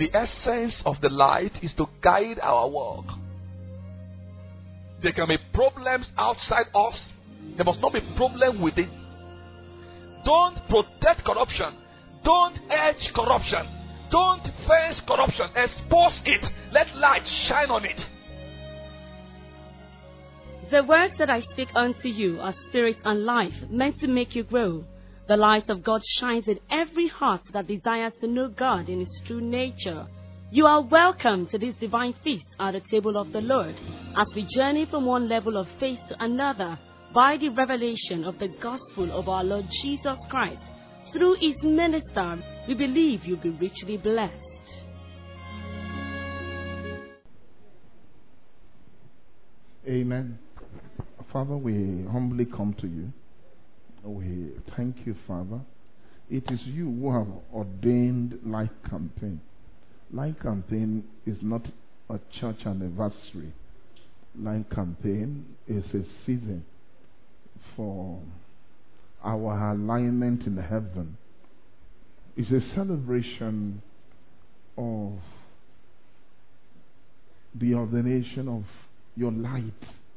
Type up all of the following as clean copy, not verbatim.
The essence of the light is to guide our walk. There can be problems outside us. There must not be problem within. Don't protect corruption. Don't edge corruption. Don't face corruption. Expose it. Let light shine on it. The words that I speak unto you are spirit and life, meant to make you grow. The light of God shines in every heart that desires to know God in His true nature. You are welcome to this divine feast at the table of the Lord, as we journey from one level of faith to another by the revelation of the gospel of our Lord Jesus Christ. Through His minister, we believe you'll be richly blessed. Amen. Father, we humbly come to you. We thank you, Father. It is you who have ordained Light Campaign. Light Campaign is not a church anniversary. Light Campaign is a season for our alignment in heaven. It's a celebration of the ordination of your light.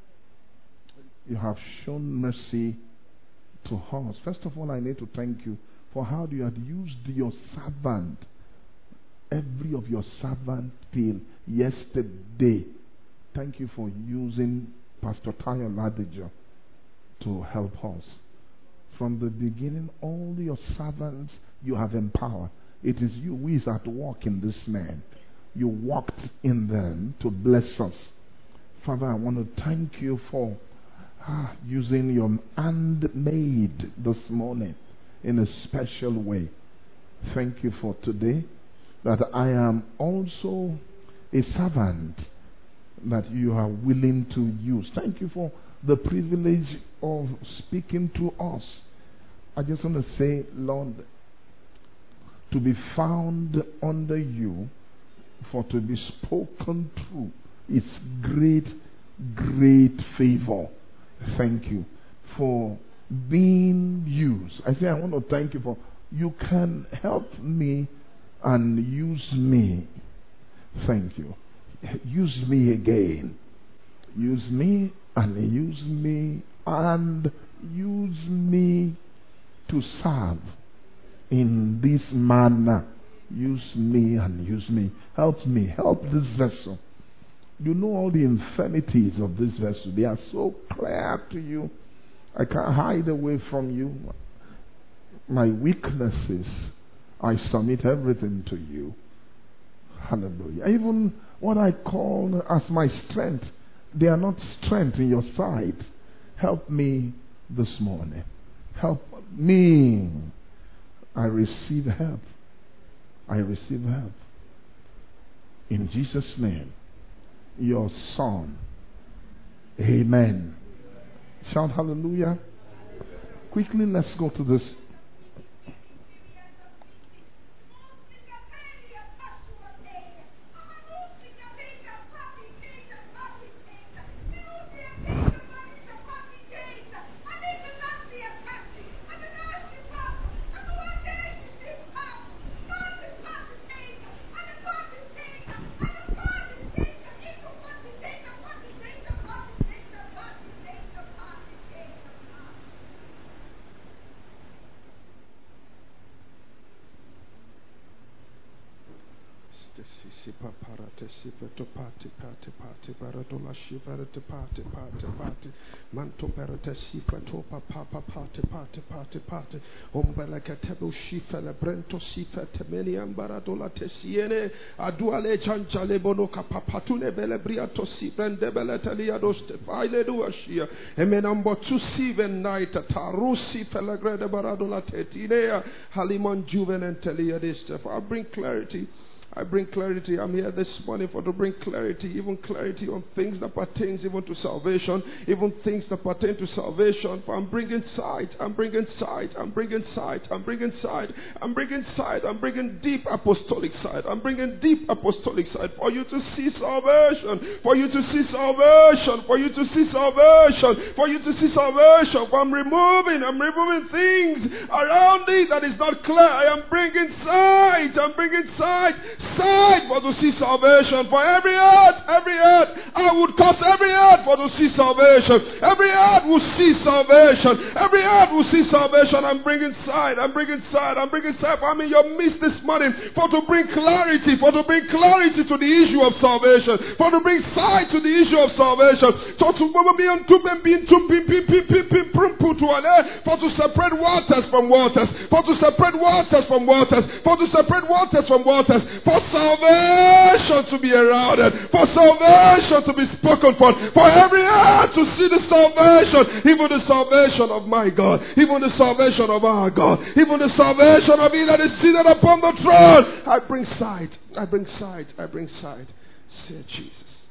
You have shown mercy to us. First of all, I need to thank you for how you had used your servant, every of your servant till yesterday. Thank you for using Pastor Tayo Ladija to help us. From the beginning, all your servants you have empowered. It is you who is at work in this man. You walked in them to bless us. Father, I want to thank you for using your handmaid this morning in a special way. Thank you for today, that I am also a servant that you are willing to use. Thank you for the privilege of speaking to us. I just want to say, Lord, to be found under you, for to be spoken through, it's great, great favor. Thank you for being used. I say I want to thank you for you can help me and use me. Thank you. Use me again. Use me and use me and use me to serve in this manner. Use me and use me. Help me. Help this vessel. You know all the infirmities of this vessel. They are so clear to you. I can't hide away from you. My weaknesses, I submit everything to you. Hallelujah. Even what I call as my strength, they are not strength in your sight. Help me this morning. Help me. I receive help. I receive help. In Jesus' name. Your Son. Amen. Shout hallelujah. Quickly, let's go to this. Manto perate sifa topa papa pate ombele katebo shifa le brento sifa temeni ambaradola tesiene aduale chanchale bono kapapatule bele briato sibrende bele taliados te faile duashia emenambo tu siven night tarusi felagrede baradola tetinea halimon juvenenteliadiste. I bring clarity. I bring clarity. I'm here this morning to bring clarity, even clarity on things that pertains even to salvation, even things that pertain to salvation. For I'm bringing sight. I'm bringing sight. I'm bringing sight. I'm bringing sight. I'm bringing sight. I'm bringing deep apostolic sight. I'm bringing deep apostolic sight for you to see salvation. For you to see salvation. For you to see salvation. For you to see salvation. For I'm removing things around it that is not clear. I am bringing sight. I'm bringing sight. side for to see salvation. For every earth, I would cause every earth for to see salvation. Every earth will see salvation. Every earth will see salvation. I'm bringing sight. I'm bringing sight. I'm in your midst this morning for to bring clarity, to the issue of salvation, for to bring sight to the issue of salvation, for to separate waters from waters, for to separate waters from waters, for to separate waters from waters, for salvation to be heralded, for salvation to be spoken for every heart to see the salvation, even the salvation of my God, even the salvation of our God, even the salvation of He that is seated upon the throne. I bring sight. Say Jesus.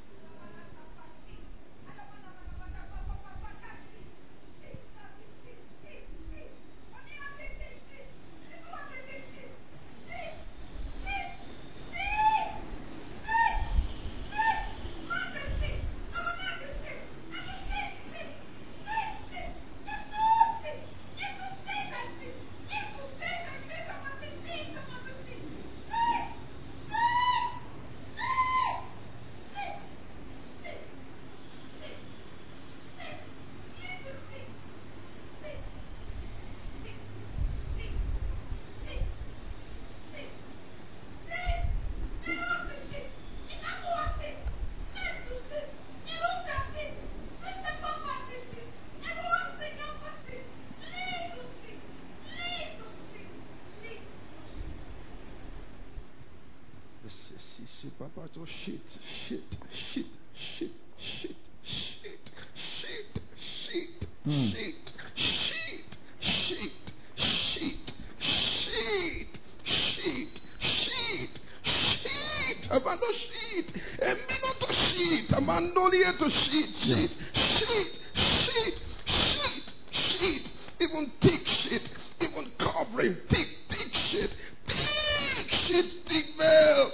Even thick shit, even covering, thick shit, thick veil,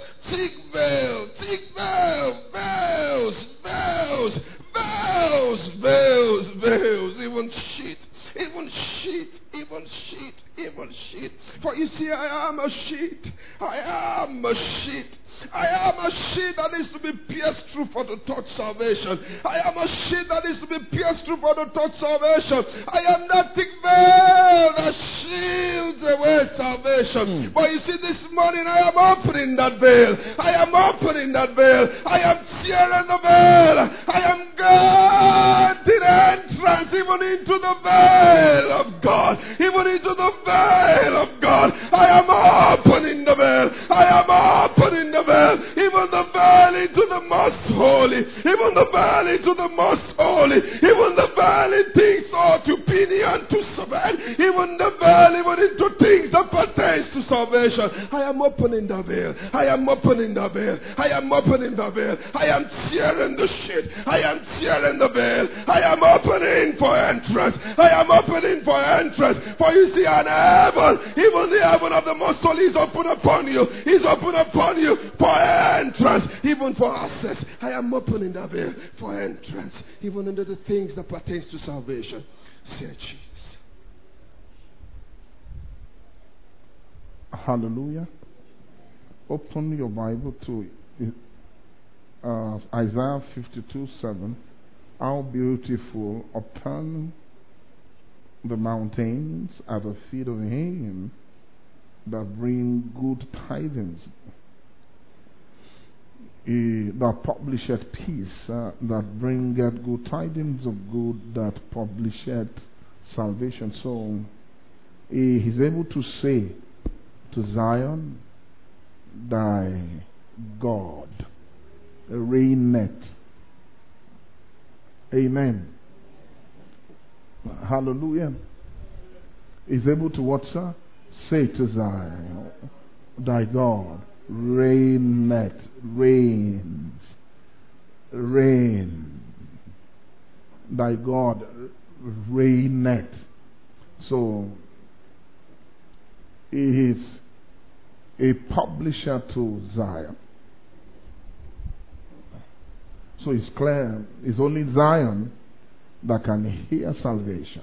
even shit. For you see, I am a sheet. I am a sheet that needs to be pierced through for the touch salvation. I am a sheet that needs to be pierced through for the touch salvation. I am that thick veil that shields away salvation. But you see, this morning I am opening that veil. I am tearing the veil. I am granting entrance even into the veil of God. Even into the veil of God. I am opening the veil. Even the veil into the most holy. Even the veil into the most holy. Even the veil in things ought to opinion to survive. Even the veil even into things that pertains to salvation. I am opening the veil. I am tearing the shit. I am tearing the veil. I am opening for entrance. For you see, an heaven, even the heaven of the most holy is open upon you. Is open upon you for entrance, even for access. I am opening the veil for entrance, even into the things that pertains to salvation. Say Jesus. Hallelujah. Open your Bible to Isaiah 52:7. How beautiful upon the mountains are the feet of him that bring good tidings, that publisheth peace, that bringeth good tidings of good, that publisheth salvation. So he is able to say to Zion, thy God reigneth. Amen. Hallelujah. Is able to what, sir? Say to Zion, thy God reigneth, reigns. Thy God reigneth. So he is a publisher to Zion. So it's clear, it's only Zion that can hear salvation.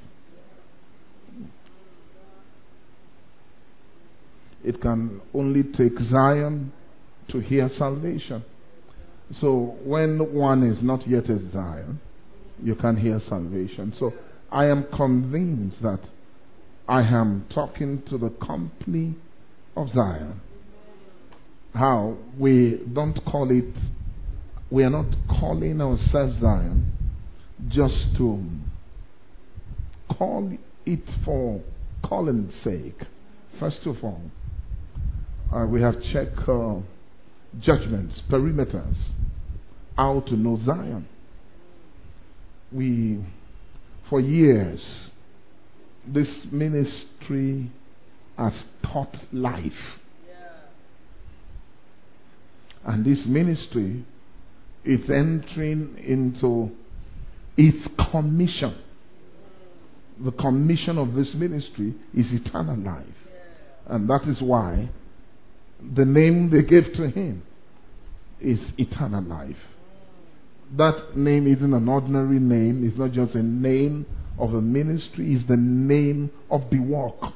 It can only take Zion to hear salvation. So when one is not yet at Zion, you can't hear salvation. So I am convinced that I am talking to the company of Zion. How we don't call it, we are not calling ourselves Zion just to call it for calling's sake. First of all, we have checked judgments, perimeters, how to know Zion. For years, this ministry has taught life. And this ministry is entering into its commission. The commission of this ministry is eternal life. And that is why the name they gave to him is eternal life. That name isn't an ordinary name. It's not just a name of the ministry. It's the name of the work.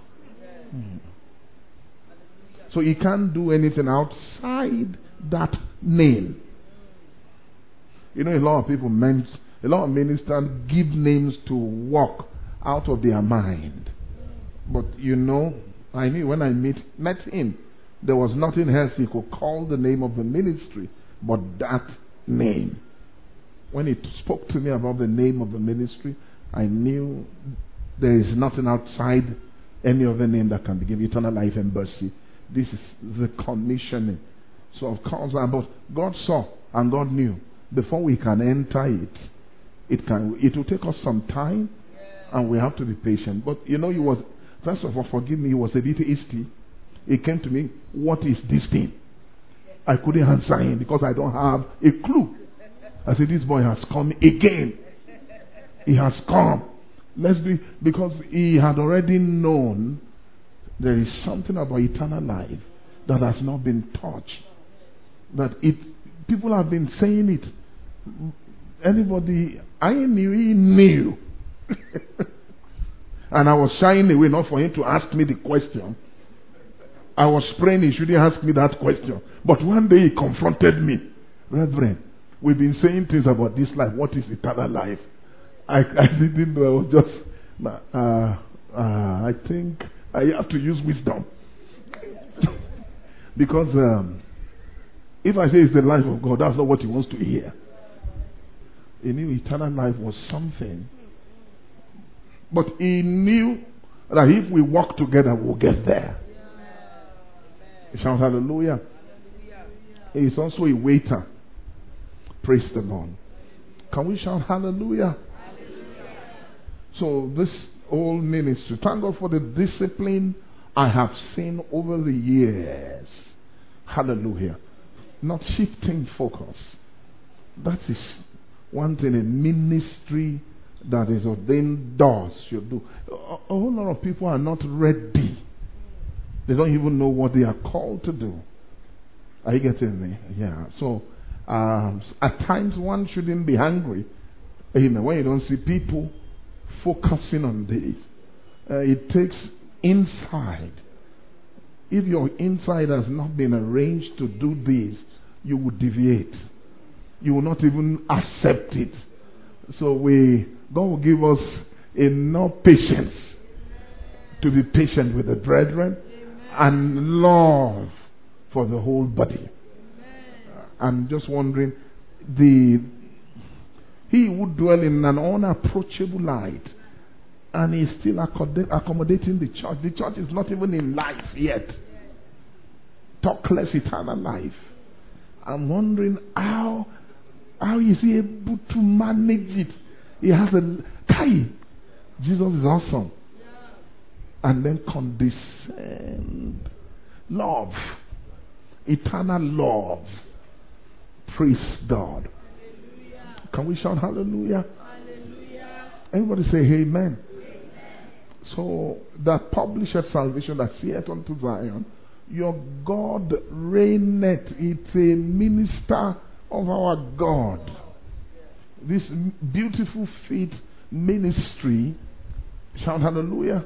So he can't do anything outside that name. You know, a lot of ministers give names to work out of their mind. But you know, I knew when I met him, there was nothing else he could call the name of the ministry but that name. When he spoke to me about the name of the ministry, I knew there is nothing outside any other name that can be given. Eternal Life Embassy. This is the commissioning. So of course, but God saw and God knew before we can enter it will take us some time, and we have to be patient. But you know, first of all, forgive me, he was a bit hasty. He came to me, what is this thing? I couldn't answer him because I don't have a clue. I said, this boy has come again. He has come. Because he had already known there is something about eternal life that has not been touched. People have been saying it. Anybody, I knew, he knew. And I was shying away, not for him to ask me the question. I was praying he shouldn't ask me that question. But one day he confronted me. Reverend, we've been saying things about this life. What is eternal life? I didn't know. I was just, I think I have to use wisdom. Because if I say it's the life of God, that's not what he wants to hear. He knew eternal life was something. But he knew that if we walk together, we'll get there. Shout hallelujah. He is also a waiter. Praise the Lord. Can we shout hallelujah? So this whole ministry, thank God for the discipline I have seen over the years. Hallelujah. Not shifting focus. That is one thing a ministry that is ordained does should do. A whole lot of people are not ready. They don't even know what they are called to do. Are you getting me? Yeah. So at times one shouldn't be angry. Amen. When you don't see people focusing on this, it takes inside. If your inside has not been arranged to do this, you will deviate. You will not even accept it. So God will give us enough patience to be patient with the brethren. Amen. And love for the whole body. I'm just wondering, he would dwell in an unapproachable light, and he's still accommodating the church. The church is not even in life yet. Talk less eternal life. I'm wondering how is he able to manage it? He has Jesus is awesome. And then condescend. Love. Eternal love. Praise God. Hallelujah. Can we shout hallelujah? Hallelujah. Everybody say amen. Amen. So that published salvation that saith unto Zion, your God reigneth. It's a minister of our God. This beautiful faith ministry, shout hallelujah,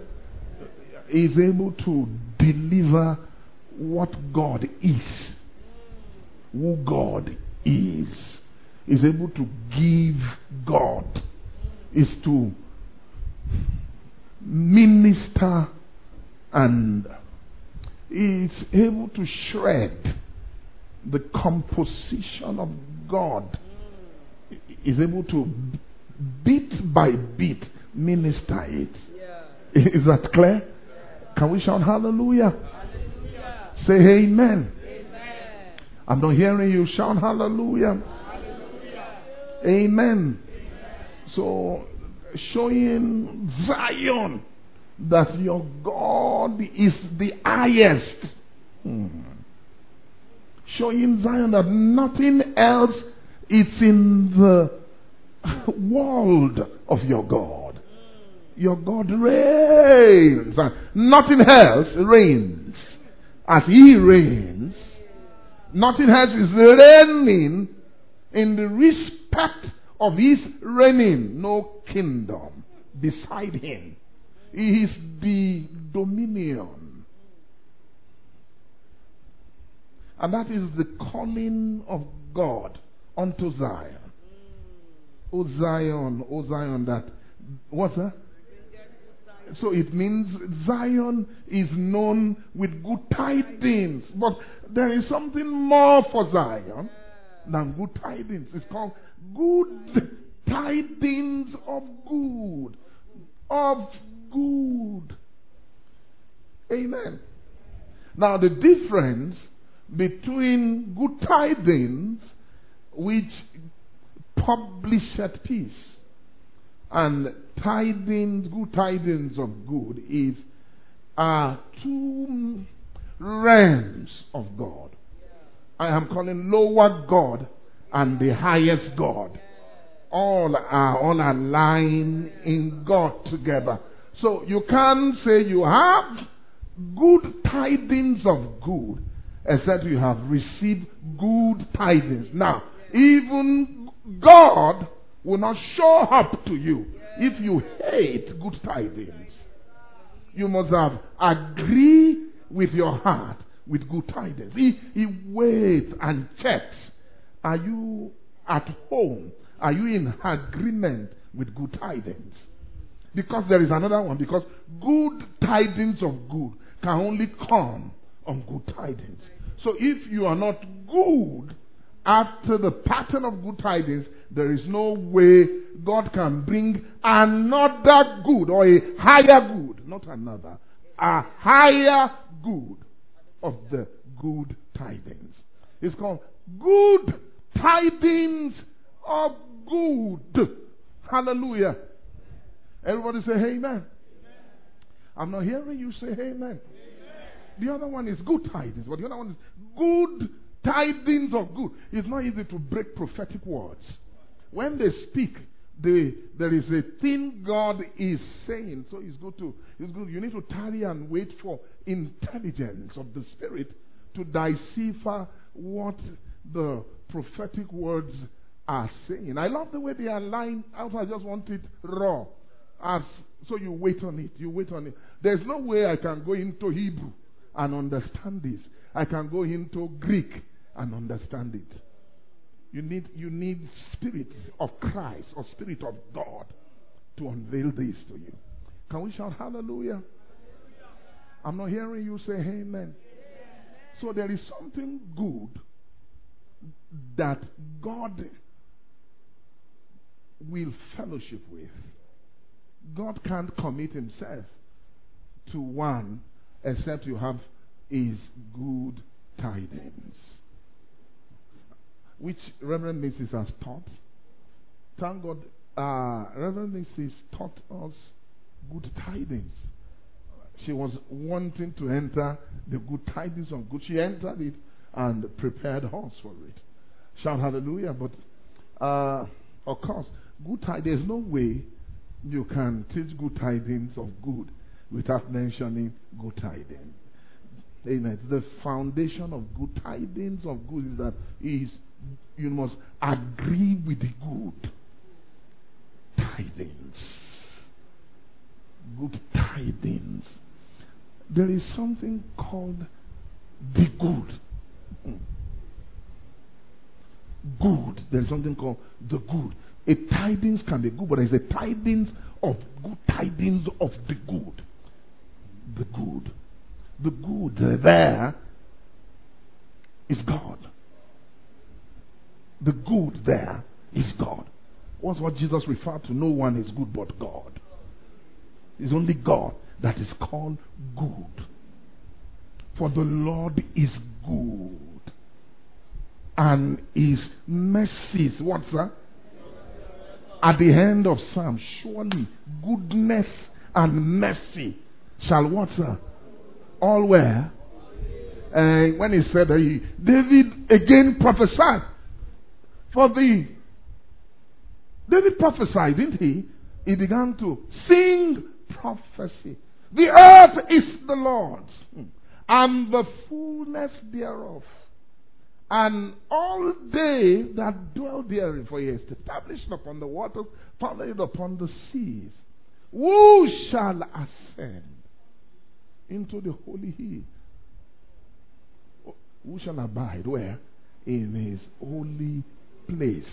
is able to deliver what God is. who God is able to give God, is to minister, and is able to shred the composition of God, is able to bit by bit minister it. Is that clear? Can we shout hallelujah? Hallelujah. Say amen. Amen. I'm not hearing you shout hallelujah. Hallelujah. Amen. Amen. So, showing Zion that your God is the highest. Showing Zion that nothing else is in the world of your God. Your God reigns, and nothing else reigns. As He reigns, nothing else is reigning in the respect of His reigning. No kingdom beside Him. He is the dominion. And that is the calling of God unto Zion. O Zion, that, what's that? So it means Zion is known with good tidings. But there is something more for Zion than good tidings. It's called good tidings of good. Of good. Amen. Now the difference between good tidings, which publisheth peace, and tidings, good tidings of good, is two realms of God. I am calling lower God and the highest God. All are aligned in God together. So you can't say you have good tidings of good except you have received good tidings. Now, even God will not show up to you if you hate good tidings. You must have agreed with your heart with good tidings. He waits and checks. Are you at home? Are you in agreement with good tidings? Because there is another one. Because good tidings of good can only come on good tidings. So if you are not good after the pattern of good tidings, there is no way God can bring another good or a higher good, not another, a higher good of the good tidings. It's called good tidings of good. Hallelujah. Everybody say amen. Amen. I'm not hearing you say amen. Amen. The other one is good tidings, but the other one is good tidings of good. It's not easy to break prophetic words. When they speak, there is a thing God is saying. So it's good. You need to tarry and wait for intelligence of the Spirit to decipher what the prophetic words are saying. I love the way they are lined out. I just want it raw. So you wait on it. You wait on it. There's no way I can go into Hebrew and understand this. I can go into Greek and understand it. You need Spirit of Christ or Spirit of God to unveil this to you. Can we shout hallelujah? I'm not hearing you say amen. So there is something good that God will fellowship with. God can't commit Himself to one except you have His good tidings, which Reverend Mrs. has taught. Thank God, Reverend Mrs. taught us good tidings. She was wanting to enter the good tidings of good. She entered it and prepared us for it. Shout hallelujah. But of course, good tidings, there's no way you can teach good tidings of good without mentioning good tidings. Amen. The foundation of good tidings of good is that you must agree with the good tidings. Good tidings. There is something called the good. good. There is something called the good. A tidings can be good, but there is a tidings of good, tidings of the good. The good. The good there is God. The good there is God. What's what Jesus referred to? No one is good but God. It's only God that is called good. For the Lord is good, and his mercies, what's that? At the end of Psalm, surely goodness and mercy shall what's that? All where? When he said that, David again prophesied. David prophesied, didn't he? He began to sing prophecy. The earth is the Lord's, and the fullness thereof, and all they that dwell therein. For he is established upon the waters, founded upon the seas. Who shall ascend into the holy hill? Who shall abide where? In his holy place.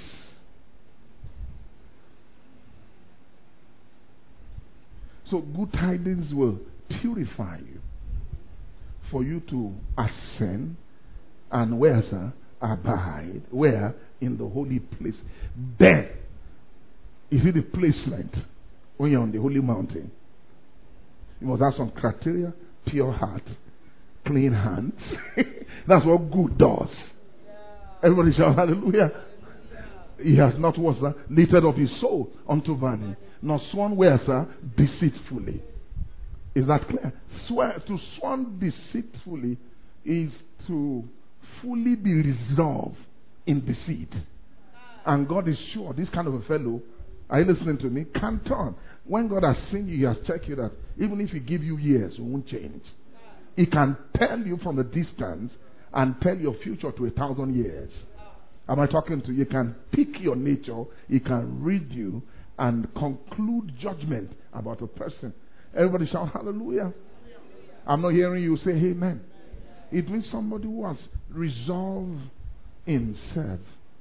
So good tidings will purify you for you to ascend and where, sir? Abide. Where? In the holy place. Then, is it the placement when you're on the holy mountain? You must have some criteria: pure heart, clean hands. That's what good does. Everybody shout hallelujah. He has not what, sir? Lifted up his soul unto vanity, nor sworn where, sir? Deceitfully. Is that clear? To sworn deceitfully is to fully be resolved in deceit. And God is sure this kind of a fellow, are you listening to me? Can't turn. When God has seen you, he has checked you that even if he give you years, it won't change. He can tell you from a distance and tell your future to 1,000 years. Am I talking to you? He can pick your nature. He can read you and conclude judgment about a person. Everybody shout hallelujah. I'm not hearing you say amen. It means somebody who has resolved himself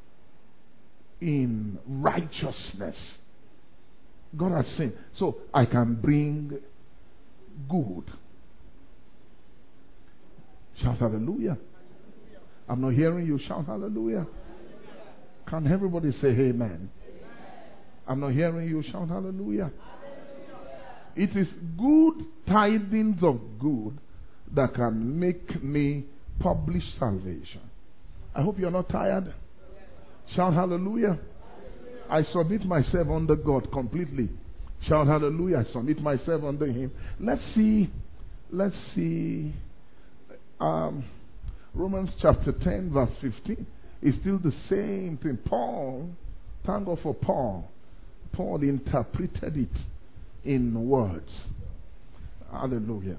in righteousness. God has seen. So I can bring good. Shout hallelujah. I'm not hearing you shout hallelujah. Can everybody say amen? I'm not hearing you shout hallelujah. It is good tidings of good that can make me publish salvation. I hope you're not tired. Shout hallelujah. I submit myself under God completely. Shout hallelujah. I submit myself under him. Let's see Romans chapter 10 verse 15 is still the same thing. Paul, thank God for Paul. Paul interpreted it in words. Hallelujah.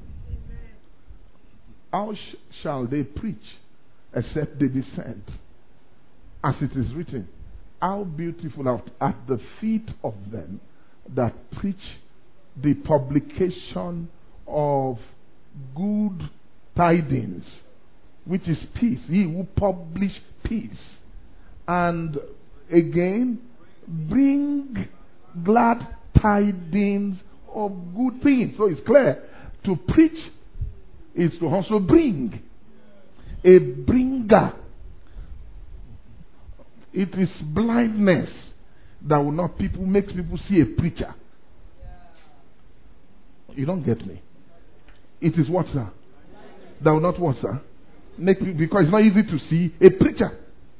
How shall they preach except they be sent? As it is written, how beautiful at the feet of them that preach the publication of good tidings, which is peace. He who publish peace. And again, bring glad tidings of good things. So it's clear. To preach is to also bring. A bringer. It is blindness that will not makes people see a preacher. You don't get me. It is what, sir? That will not what, sir? Make people, because it's not easy to see a preacher.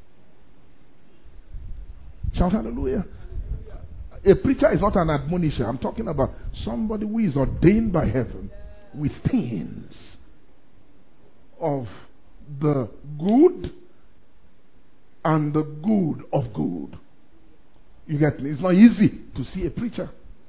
Shout hallelujah. A preacher is not an admonisher. I'm talking about somebody who is ordained by heaven with things of the good and the good of good. You get me? It's not easy to see a preacher.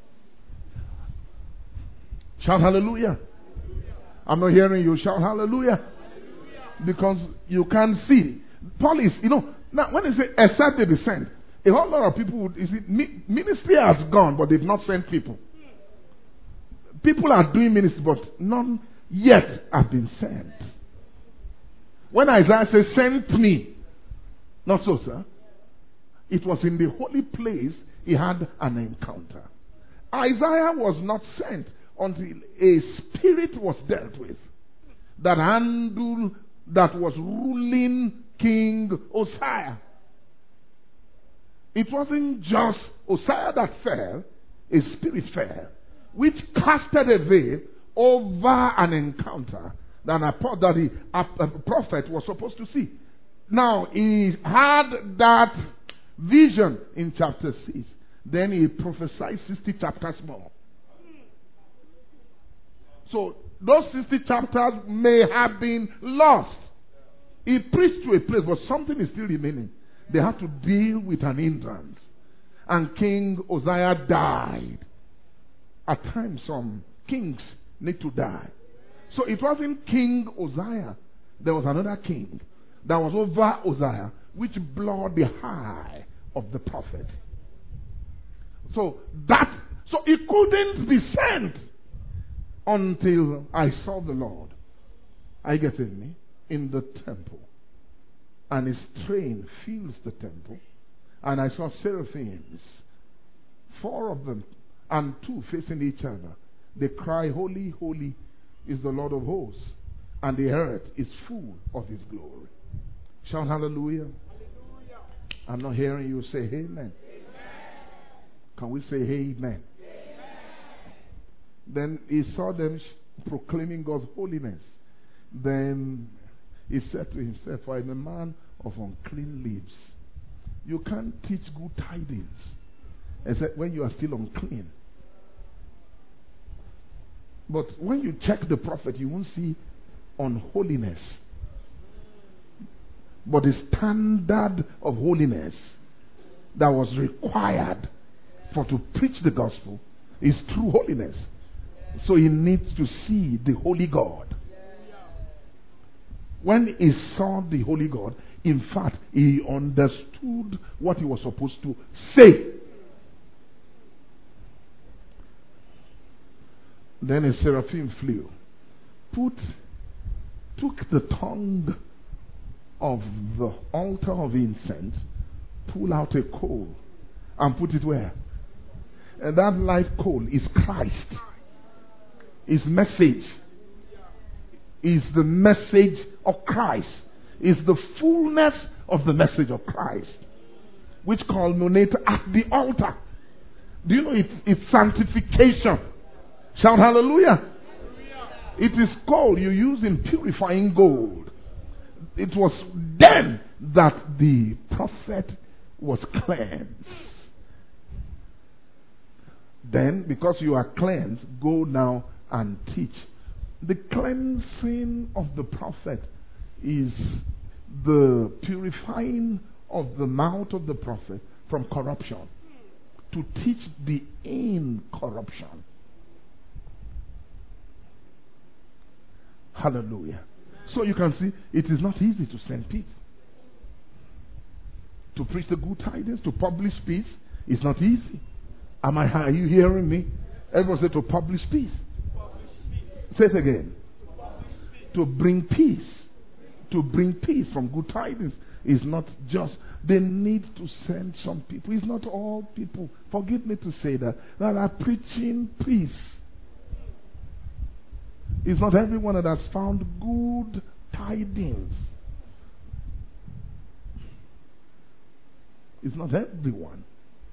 Shout hallelujah. I'm not hearing you shout hallelujah. Because you can't see. Paul is, now when they say except they be sent, a whole lot of people would, ministry has gone, but they've not sent people. People are doing ministry, but none yet have been sent. When Isaiah says, send me, not so, sir. it was in the holy place he had an encounter. Isaiah was not sent until a spirit was dealt with that was ruling King Uzziah. It wasn't just Uzziah that fell, a spirit fell, which casted a veil over an encounter that a prophet was supposed to see. Now, he had that vision in chapter 6. Then he prophesied 60 chapters more. So, those 60 chapters may have been lost. He preached to a place, but something is still remaining. They have to deal with an hindrance. And King Uzziah died. At times, some kings need to die. So it wasn't King Uzziah. There was another king that was over Uzziah, which blurred the eye of the prophet. So he couldn't be sent until I saw the Lord. Are you getting me? In the temple. And his train fills the temple. And I saw seraphims, 4 of them, and 2 facing each other. They cry, "Holy, holy is the Lord of hosts, and the earth is full of his glory." Shout hallelujah. Hallelujah. I'm not hearing you say amen. Amen. Can we say amen? Amen? Then he saw them proclaiming God's holiness. Then he said to himself, "I am a man of unclean lips. You can't teach good tidings except when you are still unclean." But when you check the prophet, you won't see unholiness. But the standard of holiness that was required to preach the gospel is true holiness. So he needs to see the holy God. When he saw the holy God, in fact, he understood what he was supposed to say. Then a seraphim flew, took the tongue of the altar of incense, pull out a coal, and put it where? And that live coal is Christ. His message is the message of Christ. Is the fullness of the message of Christ, which culminates at the altar. Do you know it's sanctification? Shout hallelujah. It is gold you use in purifying gold. It was then that the prophet was cleansed. Then, because you are cleansed, go now and teach. The cleansing of the prophet is the purifying of the mouth of the prophet from corruption, to teach the incorruption. Hallelujah. So you can see, it is not easy to send people. To preach the good tidings, to publish peace, it's not easy. Are you hearing me? Everyone say to publish peace. Say it again. To bring peace. To bring peace from good tidings is not just, they need to send some people. It's not all people, forgive me to say that are preaching peace. It's not everyone that has found good tidings. It's not everyone.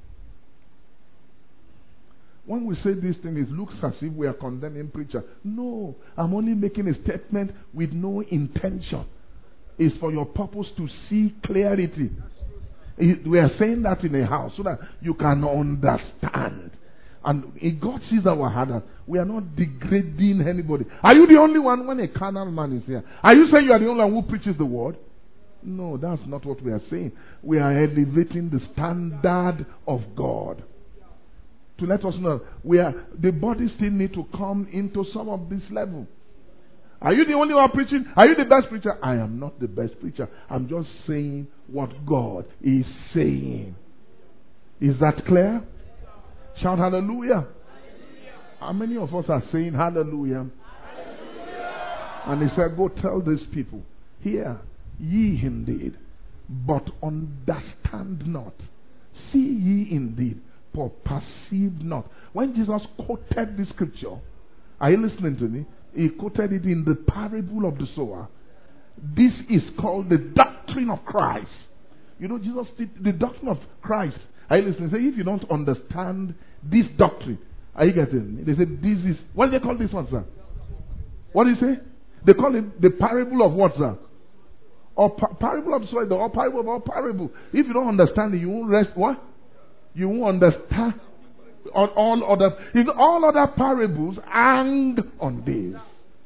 When we say this thing, it looks as if we are condemning preacher. No, I'm only making a statement with no intention. It's for your purpose to see clarity. We are saying that in a house so that you can understand. And if God sees our heart, we are not degrading anybody. Are you the only one when a carnal man is here? Are you saying you are the only one who preaches the word? No, that's not what we are saying. We are elevating the standard of God. To let us know, the body still need to come into some of this level. Are you the only one preaching? Are you the best preacher? I am not the best preacher. I'm just saying what God is saying. Is that clear? Shout hallelujah. Hallelujah. How many of us are saying hallelujah? Hallelujah. And he said, go tell these people, hear ye indeed, but understand not. See ye indeed, but perceive not. When Jesus quoted this scripture, are you listening to me? He quoted it in the parable of the sower. This is called the doctrine of Christ. You know, Jesus did the doctrine of Christ. Are you listening? Say, if you don't understand this doctrine, are you getting me? They say, this is, what do they call this one, sir? What do you say? They call it the parable of what, sir? Or parable of the sower, or parable of all parable. If you don't understand it, you won't rest, what? You won't understand all other parables hang on this.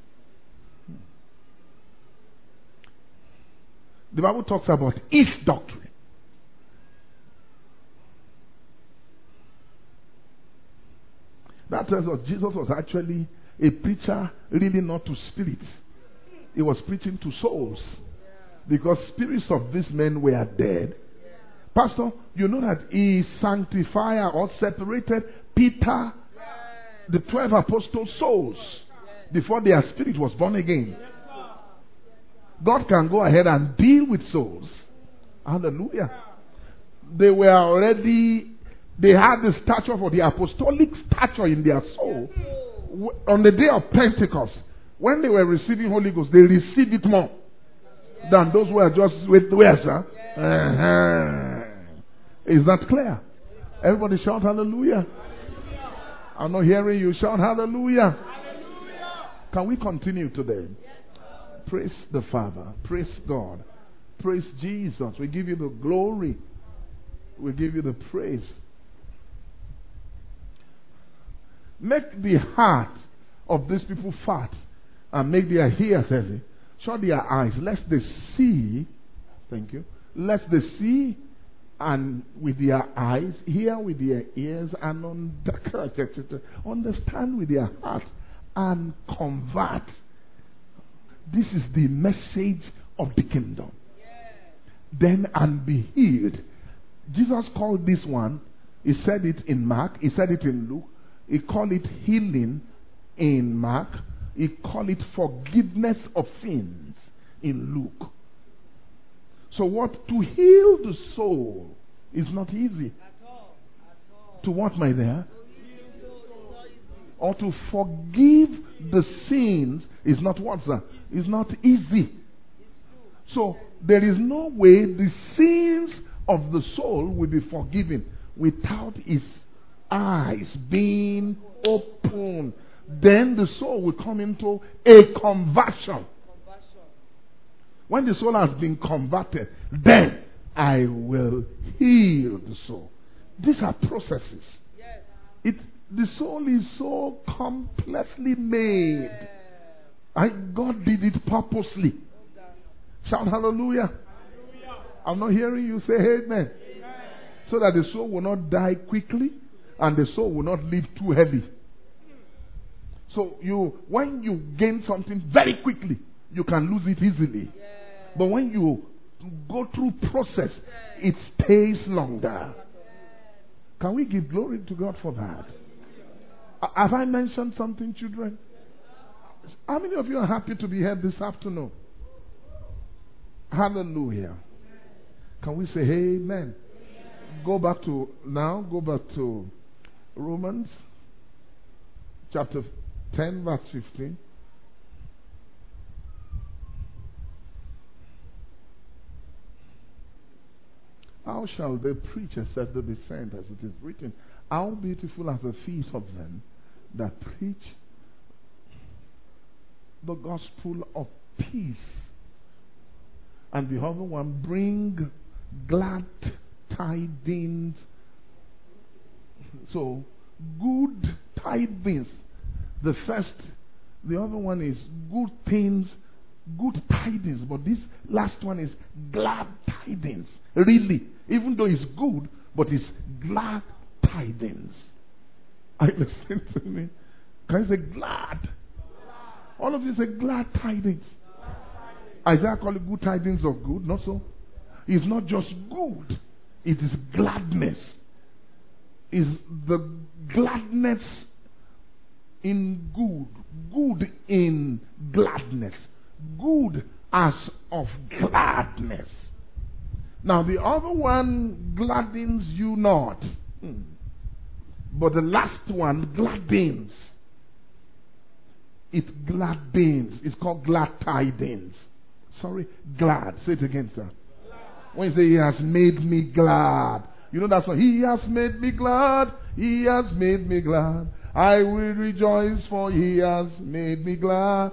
The Bible talks about each doctrine. That tells us Jesus was actually a preacher, really not to spirits. He was preaching to souls. Because spirits of these men were dead. Pastor, you know that he sanctified or separated Peter, the 12 apostles' souls, before their spirit was born again. God can go ahead and deal with souls. Hallelujah. They had the stature for the apostolic stature in their soul. On the day of Pentecost, when they were receiving Holy Ghost, they received it more than those who are just with where, sir? Is that clear? Everybody shout hallelujah. I'm not hearing you shout hallelujah. Can we continue today? Praise the Father. Praise God. Praise Jesus. We give you the glory. We give you the praise. Make the heart of these people fat and make their ears heavy. Shut their eyes, lest they see. Thank you. Lest they see and with their eyes, hear with their ears, and understand with their heart and convert. This is the message of the kingdom. Then and be healed. Jesus called this one, he said it in Mark, he said it in Luke, he called it healing in Mark, he called it forgiveness of sins in Luke. So what? To heal the soul is not easy. To what, my dear? Or to forgive the sins is not what, sir? Is not easy. So there is no way the sins of the soul will be forgiven without his eyes being open. Then the soul will come into a conversion. When the soul has been converted, then I will heal the soul. These are processes. The soul is so complexly made. God did it purposely. Shout hallelujah. I'm not hearing you say amen. So that the soul will not die quickly and the soul will not live too heavy. So when you gain something very quickly, you can lose it easily. But when you go through process, it stays longer. Can we give glory to God for that? Have I mentioned something, children? How many of you are happy to be here this afternoon? Hallelujah. Can we say amen? Go back to Romans chapter 10 verse 15. How shall they preach except they be sent, as it is written? How beautiful are the feet of them that preach the gospel of peace. And the other one, bring glad tidings. So, good tidings. The other one is good things, good tidings. But this last one is glad tidings. Really. Even though it's good, but it's glad tidings. Are you listening to me? Can you say glad? All of you say glad tidings. Isaiah called it good tidings of good, not so? It's not just good, it is gladness. Is the gladness in good in gladness, good as of gladness. Now the other one gladdens you not. But the last one gladdens. It gladdens. It's called glad tidings. Sorry, glad. Say it again, sir. When you say he has made me glad. You know that song? He has made me glad. He has made me glad. I will rejoice for he has made me glad.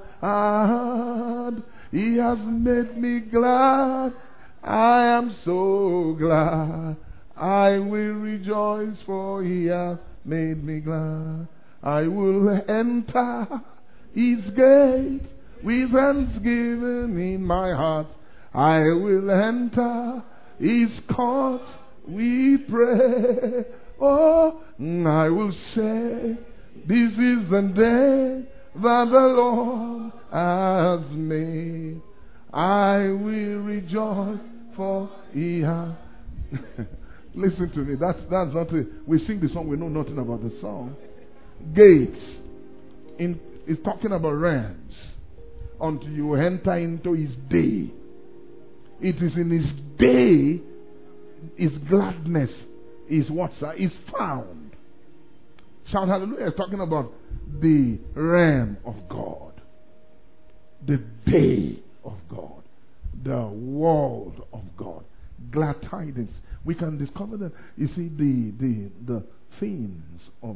He has made me glad. I am so glad. I will rejoice for he has made me glad. I will enter his gate with thanksgiving in my heart. I will enter his court with praise. Oh, I will say, this is the day that the Lord has made. I will rejoice for he has. Listen to me. That's not it. We sing the song. We know nothing about the song. Gates. It's talking about realms. Until you enter into his day. It is in his day his gladness is what, sir? Is found. Shout hallelujah. It's talking about the realm of God. The day of God. The world of God. Glad tidings. We can discover that, you see, the themes of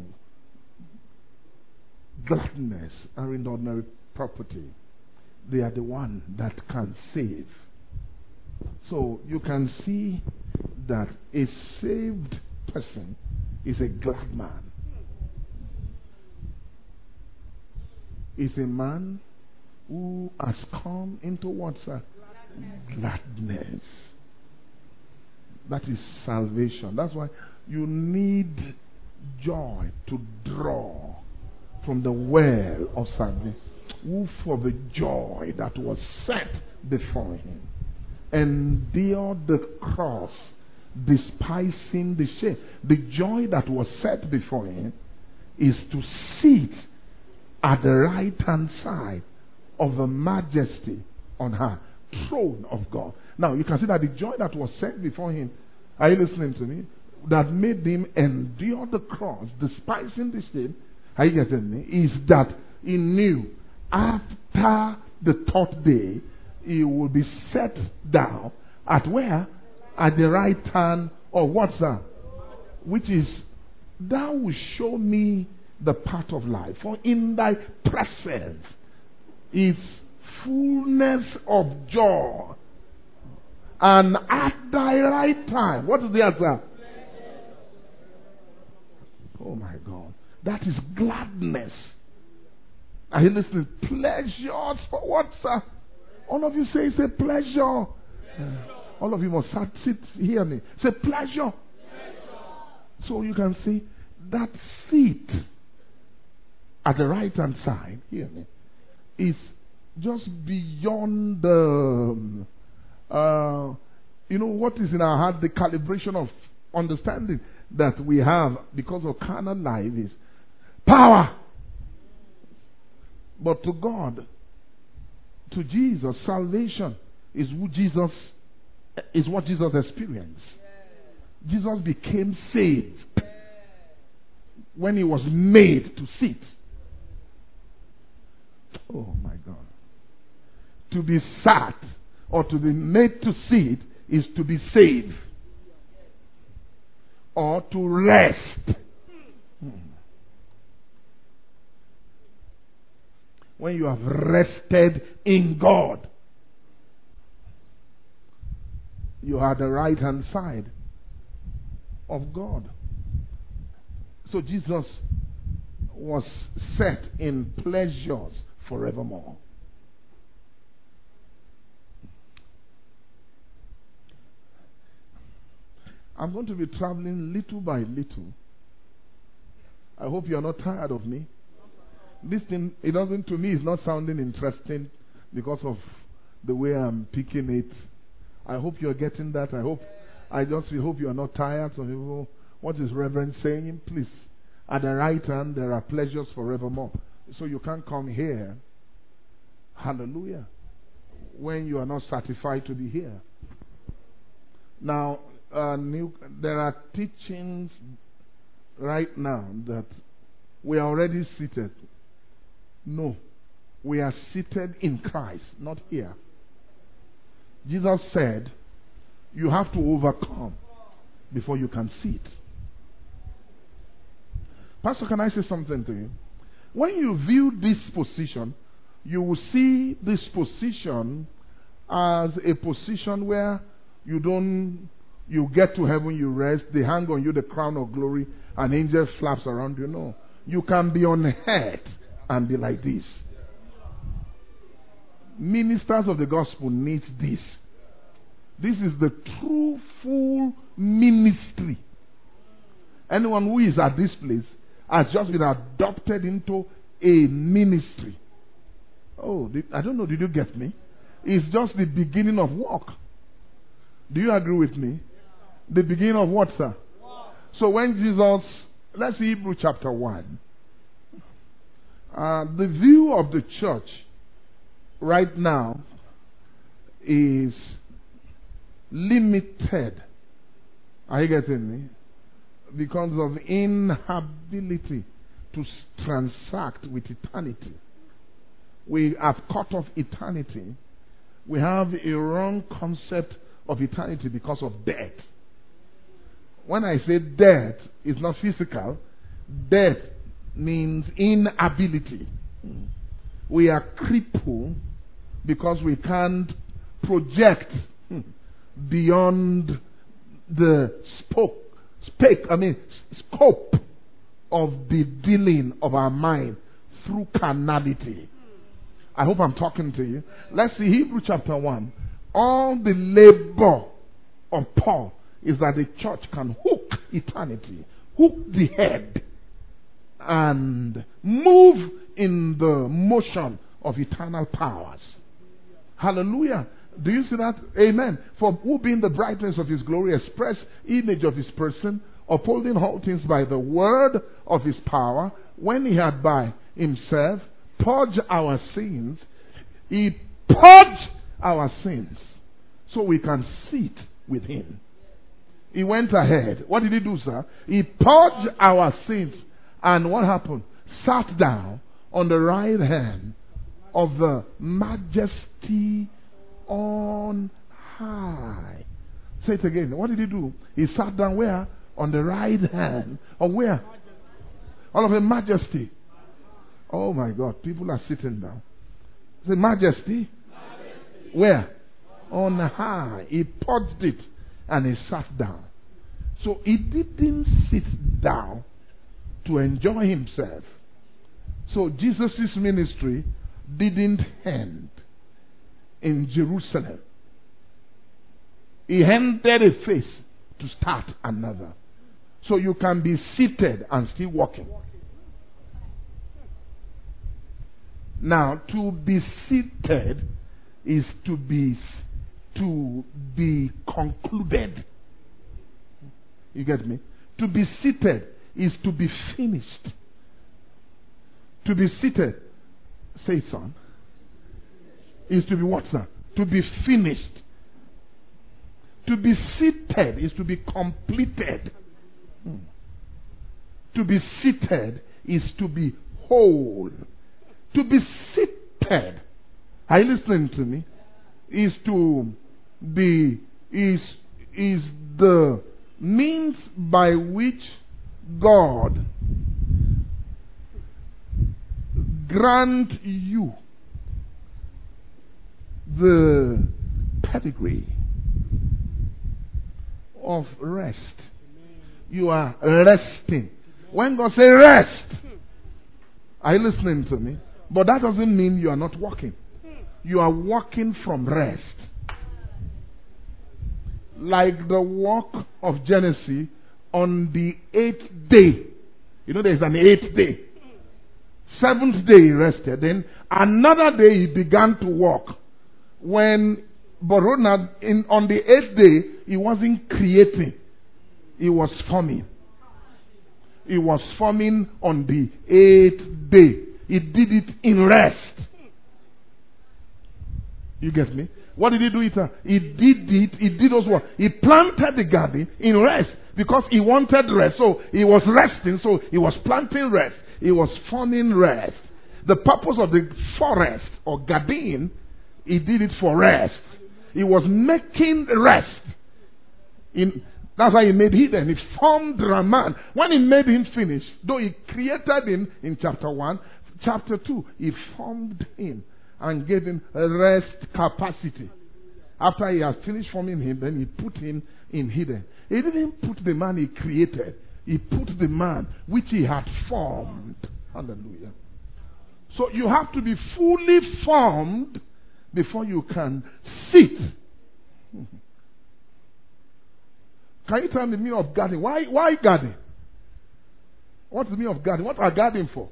gladness are in ordinary property. They are the one that can save. So you can see that a saved person is a glad man. Is a man who has come into what's gladness. That is salvation. That's why you need joy to draw from the well of salvation. Who for the joy that was set before him endured the cross, despising the shame. The joy that was set before him is to sit at the right hand side of the majesty on her throne of God. Now you can see that the joy that was set before him, are you listening to me? That made him endure the cross, despising the shame, are you getting me? Is that he knew after the third day he will be set down at where? At the right hand of what's that? Which is, thou will show me the path of life. For in thy presence is fullness of joy. And at thy right time, what is the answer? Oh my God. That is gladness. Are you listening? Pleasures for what, sir? All of you say, pleasure. All of you must sit, hear me. Say pleasure. So you can see that seat at the right hand side, hear me, is just beyond the, what is in our heart, the calibration of understanding that we have because of carnal life is power. But to God, to Jesus, salvation is what Jesus experienced. Jesus became saved when he was made to sit. Oh my God. To be sat or to be made to sit is to be saved or to rest. When you have rested in God, you are the right hand side of God. So Jesus was set in pleasures forevermore. I'm going to be traveling little by little. I hope you are not tired of me. This thing, it doesn't, to me, it's not sounding interesting because of the way I'm picking it. I hope you're getting that. I just hope you are not tired. So people, what is Reverend saying? Please, at the right hand, there are pleasures forevermore. So you can't come here, hallelujah, when you are not satisfied to be here. Now, there are teachings right now that we are already seated. No, we are seated in Christ, not here. Jesus said, you have to overcome before you can sit. Pastor, can I say something to you? When you view this position, you will see this position as a position where you get to heaven, you rest, they hang on you the crown of glory, and angels flaps around you. No. You can be on head and be like this. Ministers of the gospel need this. This is the true, full ministry. Anyone who is at this place has just been adopted into a ministry. Oh, I don't know, did you get me? It's just the beginning of work. Do you agree with me? The beginning of what, sir? So when Jesus, let's see Hebrews chapter 1. The view of the church right now is limited. Are you getting me? Because of inability to transact with eternity. We have cut off eternity. We have a wrong concept of eternity because of death. When I say death, it's not physical. Death means inability. We are crippled because we can't project beyond the scope of the dealing of our mind through carnality. I hope I'm talking to you. Let's see Hebrews chapter 1. All the labor of Paul is that the church can hook eternity, hook the head, and move in the motion of eternal powers. Hallelujah. Do you see that? Amen. For who being the brightness of his glory, express image of his person, upholding all things by the word of his power, when he had by himself purged our sins, he purged our sins so we can sit with him. He went ahead. What did he do, sir? He purged our sins. And what happened? Sat down on the right hand of the majesty on high. Say it again. What did he do? He sat down where? On the right hand. Or where? All of the majesty. Oh my God. People are sitting down. Say majesty. Where? On high. He purged it and he sat down. So he didn't sit down to enjoy himself. So Jesus' ministry didn't end in Jerusalem. He handed a face to start another. So you can be seated and still walking. Now, to be seated is to be concluded. You get me? To be seated is to be finished. To be seated, say it, son, is to be what, sir? To be finished. To be seated is to be completed. To be seated is to be whole. To be seated, are you listening to me? Is to be, is the means by which God grant you the pedigree of rest. You are resting. When God says rest, are you listening to me? But that doesn't mean you are not walking. You are walking from rest. Like the walk of Genesis on the 8th day. You know there is an 8th day. 7th day he rested. Then another day he began to walk. On the 8th day, he wasn't creating. He was forming. He was forming on the 8th day. He did it in rest. You get me? What did he do? He did those what? He planted the garden in rest because he wanted rest. So he was resting. So he was planting rest. He was forming rest. The purpose of the forest or garden, he did it for rest. He was making rest. That's why he made Eden. He formed Raman. When he made him finish, though he created him in chapter 1, chapter 2, he formed him and gave him a rest capacity. After he had finished forming him, then he put him in Eden. He didn't put the man he created. He put the man which he had formed. Hallelujah. So you have to be fully formed before you can sit. Can you tell me the meaning of garden? Why garden? What's the meaning of garden? What are garden for?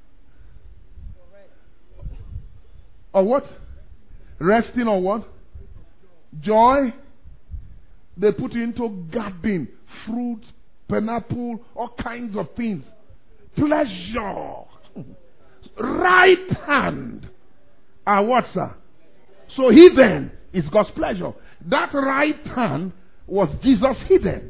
Or what? Resting or what? Joy. They put it into garden. Fruit, pineapple, all kinds of things. Pleasure. Right hand. What, sir? So hidden is God's pleasure. That right hand was Jesus hidden.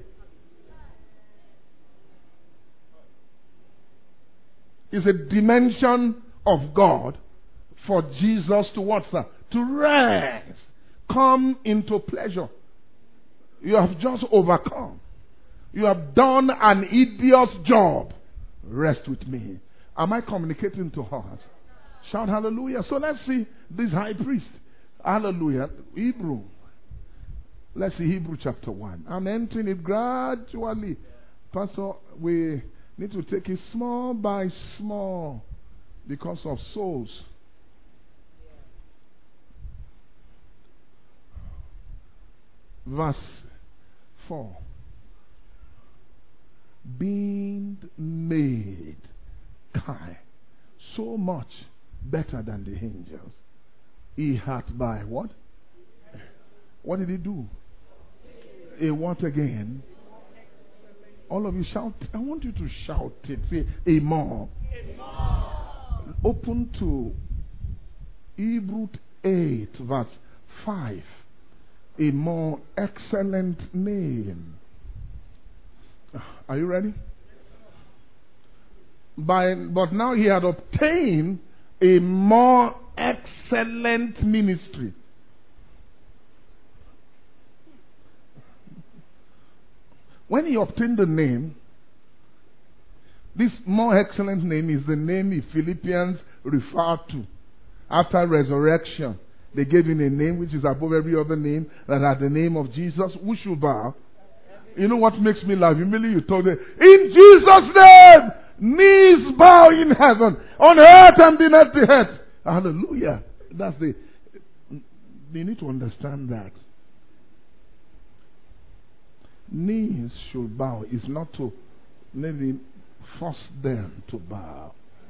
It's a dimension of God for Jesus to what, sir? To rest. Come into pleasure. You have just overcome. You have done an idiot's job. Rest with me. Am I communicating to us? Shout hallelujah. So let's see this high priest. Hallelujah. Hebrew. Let's see Hebrew chapter 1. I'm entering it gradually. Pastor, we need to take it small by small because of souls. Verse 4. Being made so much better than the angels, he had by what? What did he do? A what again? All of you shout. I want you to shout it. Say a more. Open to Hebrews 8 verse 5. A more excellent name. Are you ready? But now he had obtained a more excellent ministry. When he obtained the name, this more excellent name is the name the Philippians refer to. After resurrection, they gave him a name which is above every other name, that at the name of Jesus, who should bow? You know what makes me laugh? Immediately you told them, in Jesus' name, knees bow in heaven, on earth and beneath the earth. Hallelujah. You need to understand that. Knees should bow. It's not to maybe force them to bow.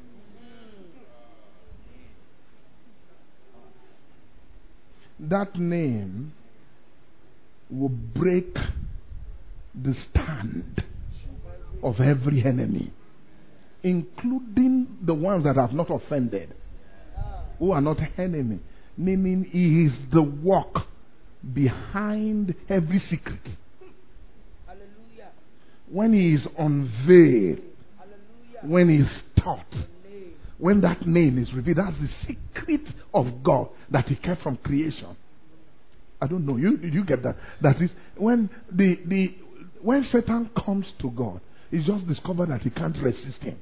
That name will break the stand of every enemy, including the ones that have not offended, who are not enemy. Meaning he is the work behind every secret. Hallelujah. When he is unveiled, hallelujah, when he is taught, when that name is revealed, that's the secret of God that he kept from creation. I don't know. You get that? That is when when Satan comes to God, he just discovered that he can't resist him.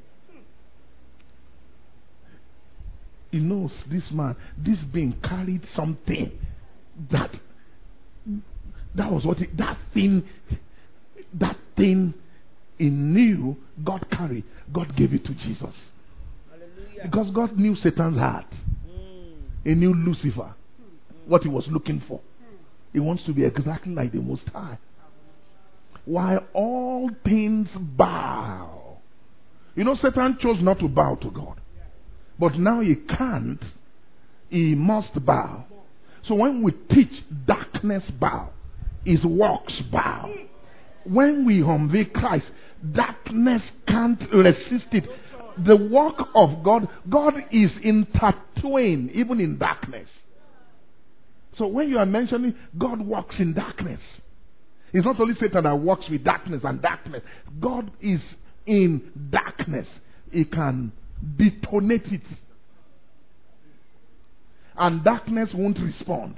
He knows this man, this being carried something that was what that thing he knew God carried. God gave it to Jesus. Hallelujah. Because God knew Satan's heart. He knew Lucifer, what he was looking for. He wants to be exactly like the Most High. While all things bow. You know, Satan chose not to bow to God. But now he can't. He must bow. So when we teach darkness bow, his works bow. When we unveil Christ, darkness can't resist it. The work of God, God is intertwined even in darkness. So when you are mentioning God walks in darkness, it's not only Satan that walks with darkness and darkness. God is in darkness. He can detonate it. And darkness won't respond.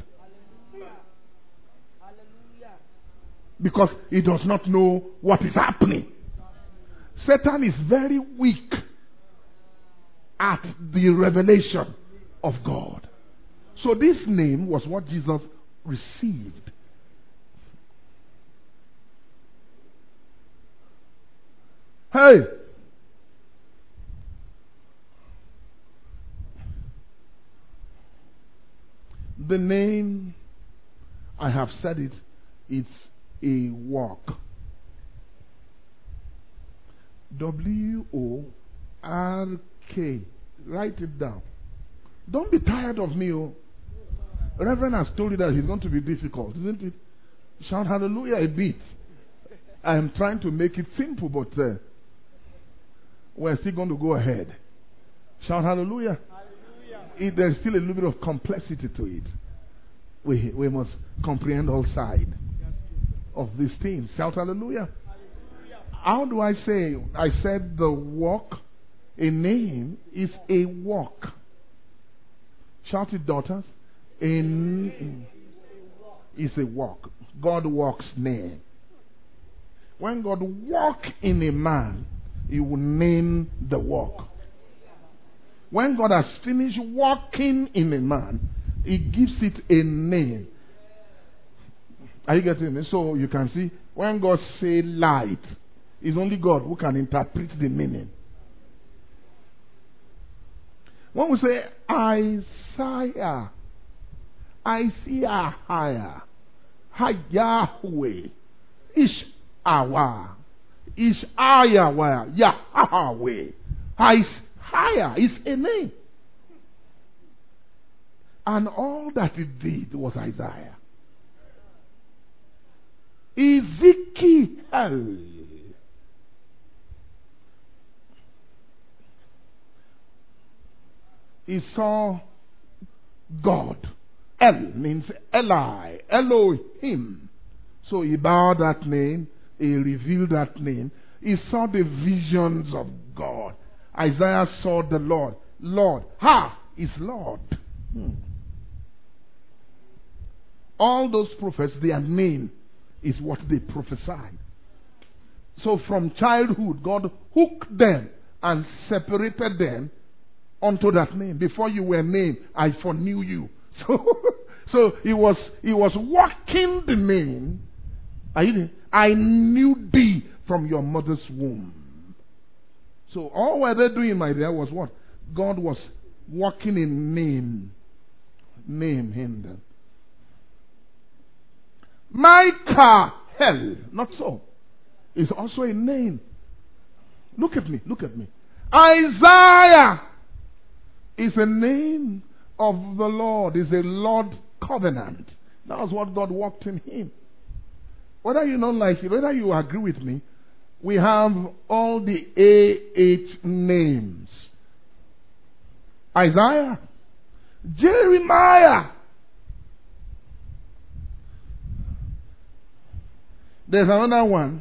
Because he does not know what is happening. Satan is very weak at the revelation of God. So this name was what Jesus received. Hey! The name, I have said it, it's a walk. W-O-R-K. Write it down. Don't be tired of me. Oh. Reverend has told you that it's going to be difficult, isn't it? Shout hallelujah a bit. I am trying to make it simple, but we're still going to go ahead. Shout hallelujah. There's still a little bit of complexity to it. We must comprehend all sides of these things. Shout hallelujah. How do I say? I said the walk, a name is a walk. Shout it, daughters. A name is a walk. God walks name. When God walks in a man, He will name the walk. When God has finished walking in a man, He gives it a name. Are you getting me? So you can see, when God says light, it's only God who can interpret the meaning. When we say Isaiah, higher, Yahweh, Ishawa, Ishayawa, Yahweh, higher is a name. And all that he did was Isaiah. Ezekiel. He saw God. El means Eli, Elohim. So he bowed that name, he revealed that name. He saw the visions of God. Isaiah saw the Lord. Lord. Ha! Is Lord. All those prophets, their name is what they prophesied. So from childhood, God hooked them and separated them unto that name. Before you were named, I foreknew you. So he was walking the name. I knew thee from your mother's womb. So all what they doing, my dear, was what? God was walking in name. Name him. Michael, not so. It's also a name. Look at me. Isaiah is a name of the Lord. Is a Lord covenant. That was what God walked in him. Whether you don't like it, whether you agree with me, we have all the AH names. Isaiah, Jeremiah. There's another one.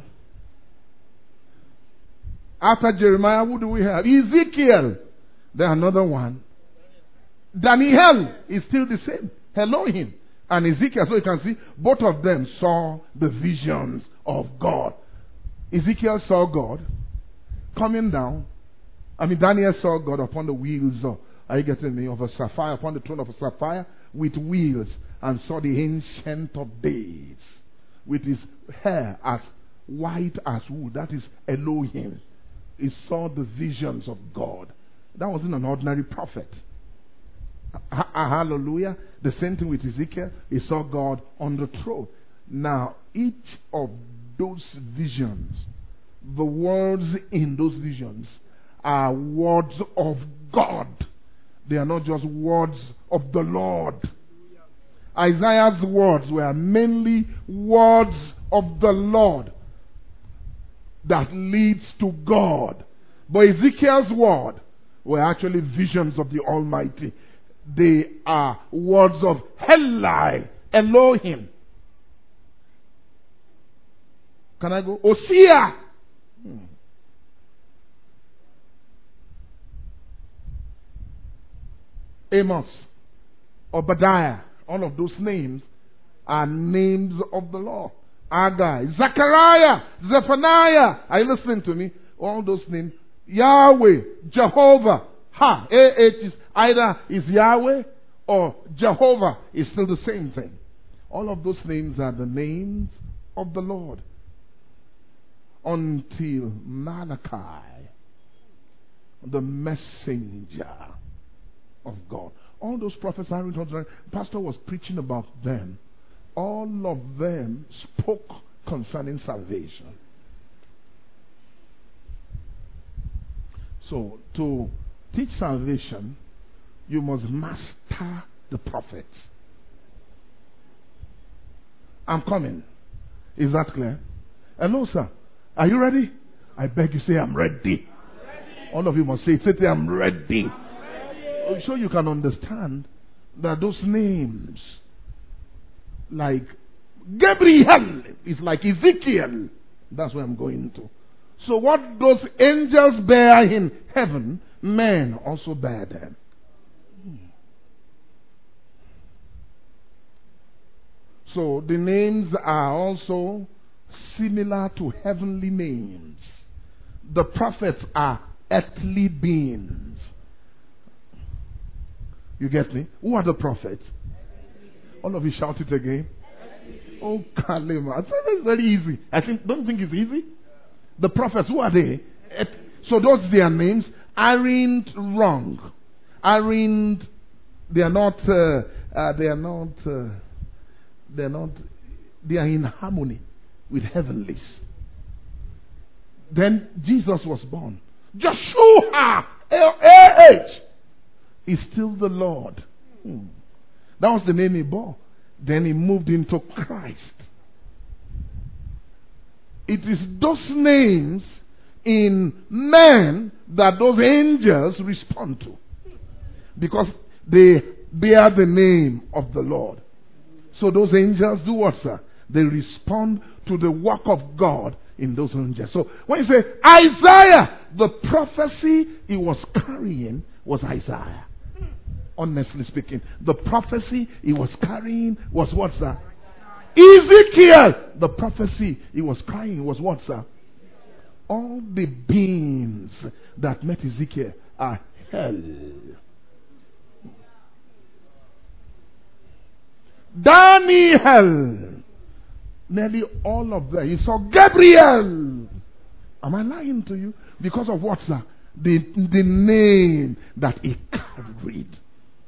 After Jeremiah, who do we have? Ezekiel. There's another one. Daniel is still the same. Elohim and Ezekiel. So you can see both of them saw the visions of God. Ezekiel saw God coming down. Daniel saw God upon the wheels of, are you getting me? Of a sapphire, upon the throne of a sapphire with wheels, and saw the Ancient of Days with his hair as white as wool. That is Elohim. He saw the visions of God. That wasn't an ordinary prophet. Hallelujah. The same thing with Ezekiel. He saw God on the throne. Now, each of those visions, the words in those visions are words of God. They are not just words of the Lord. Isaiah's words were mainly words of the Lord that leads to God. But Ezekiel's word were actually visions of the Almighty. They are words of Helai, Elohim. Can I go? Osea. Amos, Obadiah, all of those names are names of the Lord. Agai, Zechariah, Zephaniah. Are you listening to me? All those names. Yahweh, Jehovah. Is either is Yahweh or Jehovah is still the same thing. All of those names are the names of the Lord. Until Malachi, the messenger of God. All those prophets, Pastor was preaching about them. All of them spoke concerning salvation. So, to teach salvation, you must master the prophets. I'm coming. Is that clear? Hello, sir. Are you ready? I beg you, say, I'm ready. All of you must say, I'm ready. So you can understand that those names, like Gabriel, is like Ezekiel. That's where I'm going to. So what those angels bear in heaven, men also bear them. So the names are also similar to heavenly names. The prophets are earthly beings. You get me? Who are the prophets? All of you shout it again. Oh, Kalima. It's very easy. Don't you think it's easy? The prophets, who are they? So those their names aren't wrong. They are in harmony with heavenlies. Then Jesus was born. Joshua A.H. is still the Lord. That was the name he bore. Then he moved into Christ. It is those names in men that those angels respond to. Because they bear the name of the Lord. So those angels do what, sir? They respond to the work of God in those angels. So when you say Isaiah, the prophecy he was carrying was Isaiah. Honestly speaking, the prophecy he was carrying was what, sir? Ezekiel, the prophecy he was carrying was what, sir? All the beings that met Ezekiel are hell. Daniel, nearly all of them. He saw Gabriel. Am I lying to you? Because of what, sir? The name that he carried.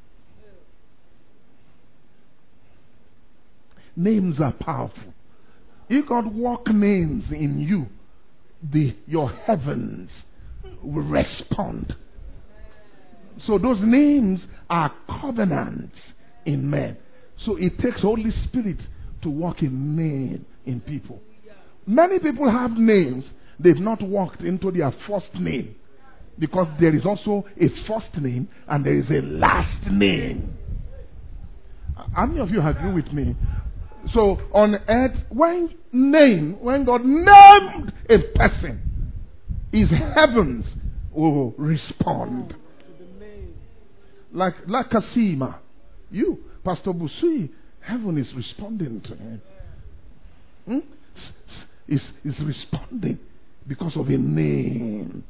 Names are powerful. If God work names in you, your heavens will respond. So those names are covenants in men. So it takes Holy Spirit to work in men, in people. Many people have names, they've not walked into their first name. Because there is also a first name and there is a last name. How many of you agree with me? So on earth, when God named a person, his heavens will respond. Like Kasima, you, Pastor Busui, heaven is responding to him. Is responding because of a name.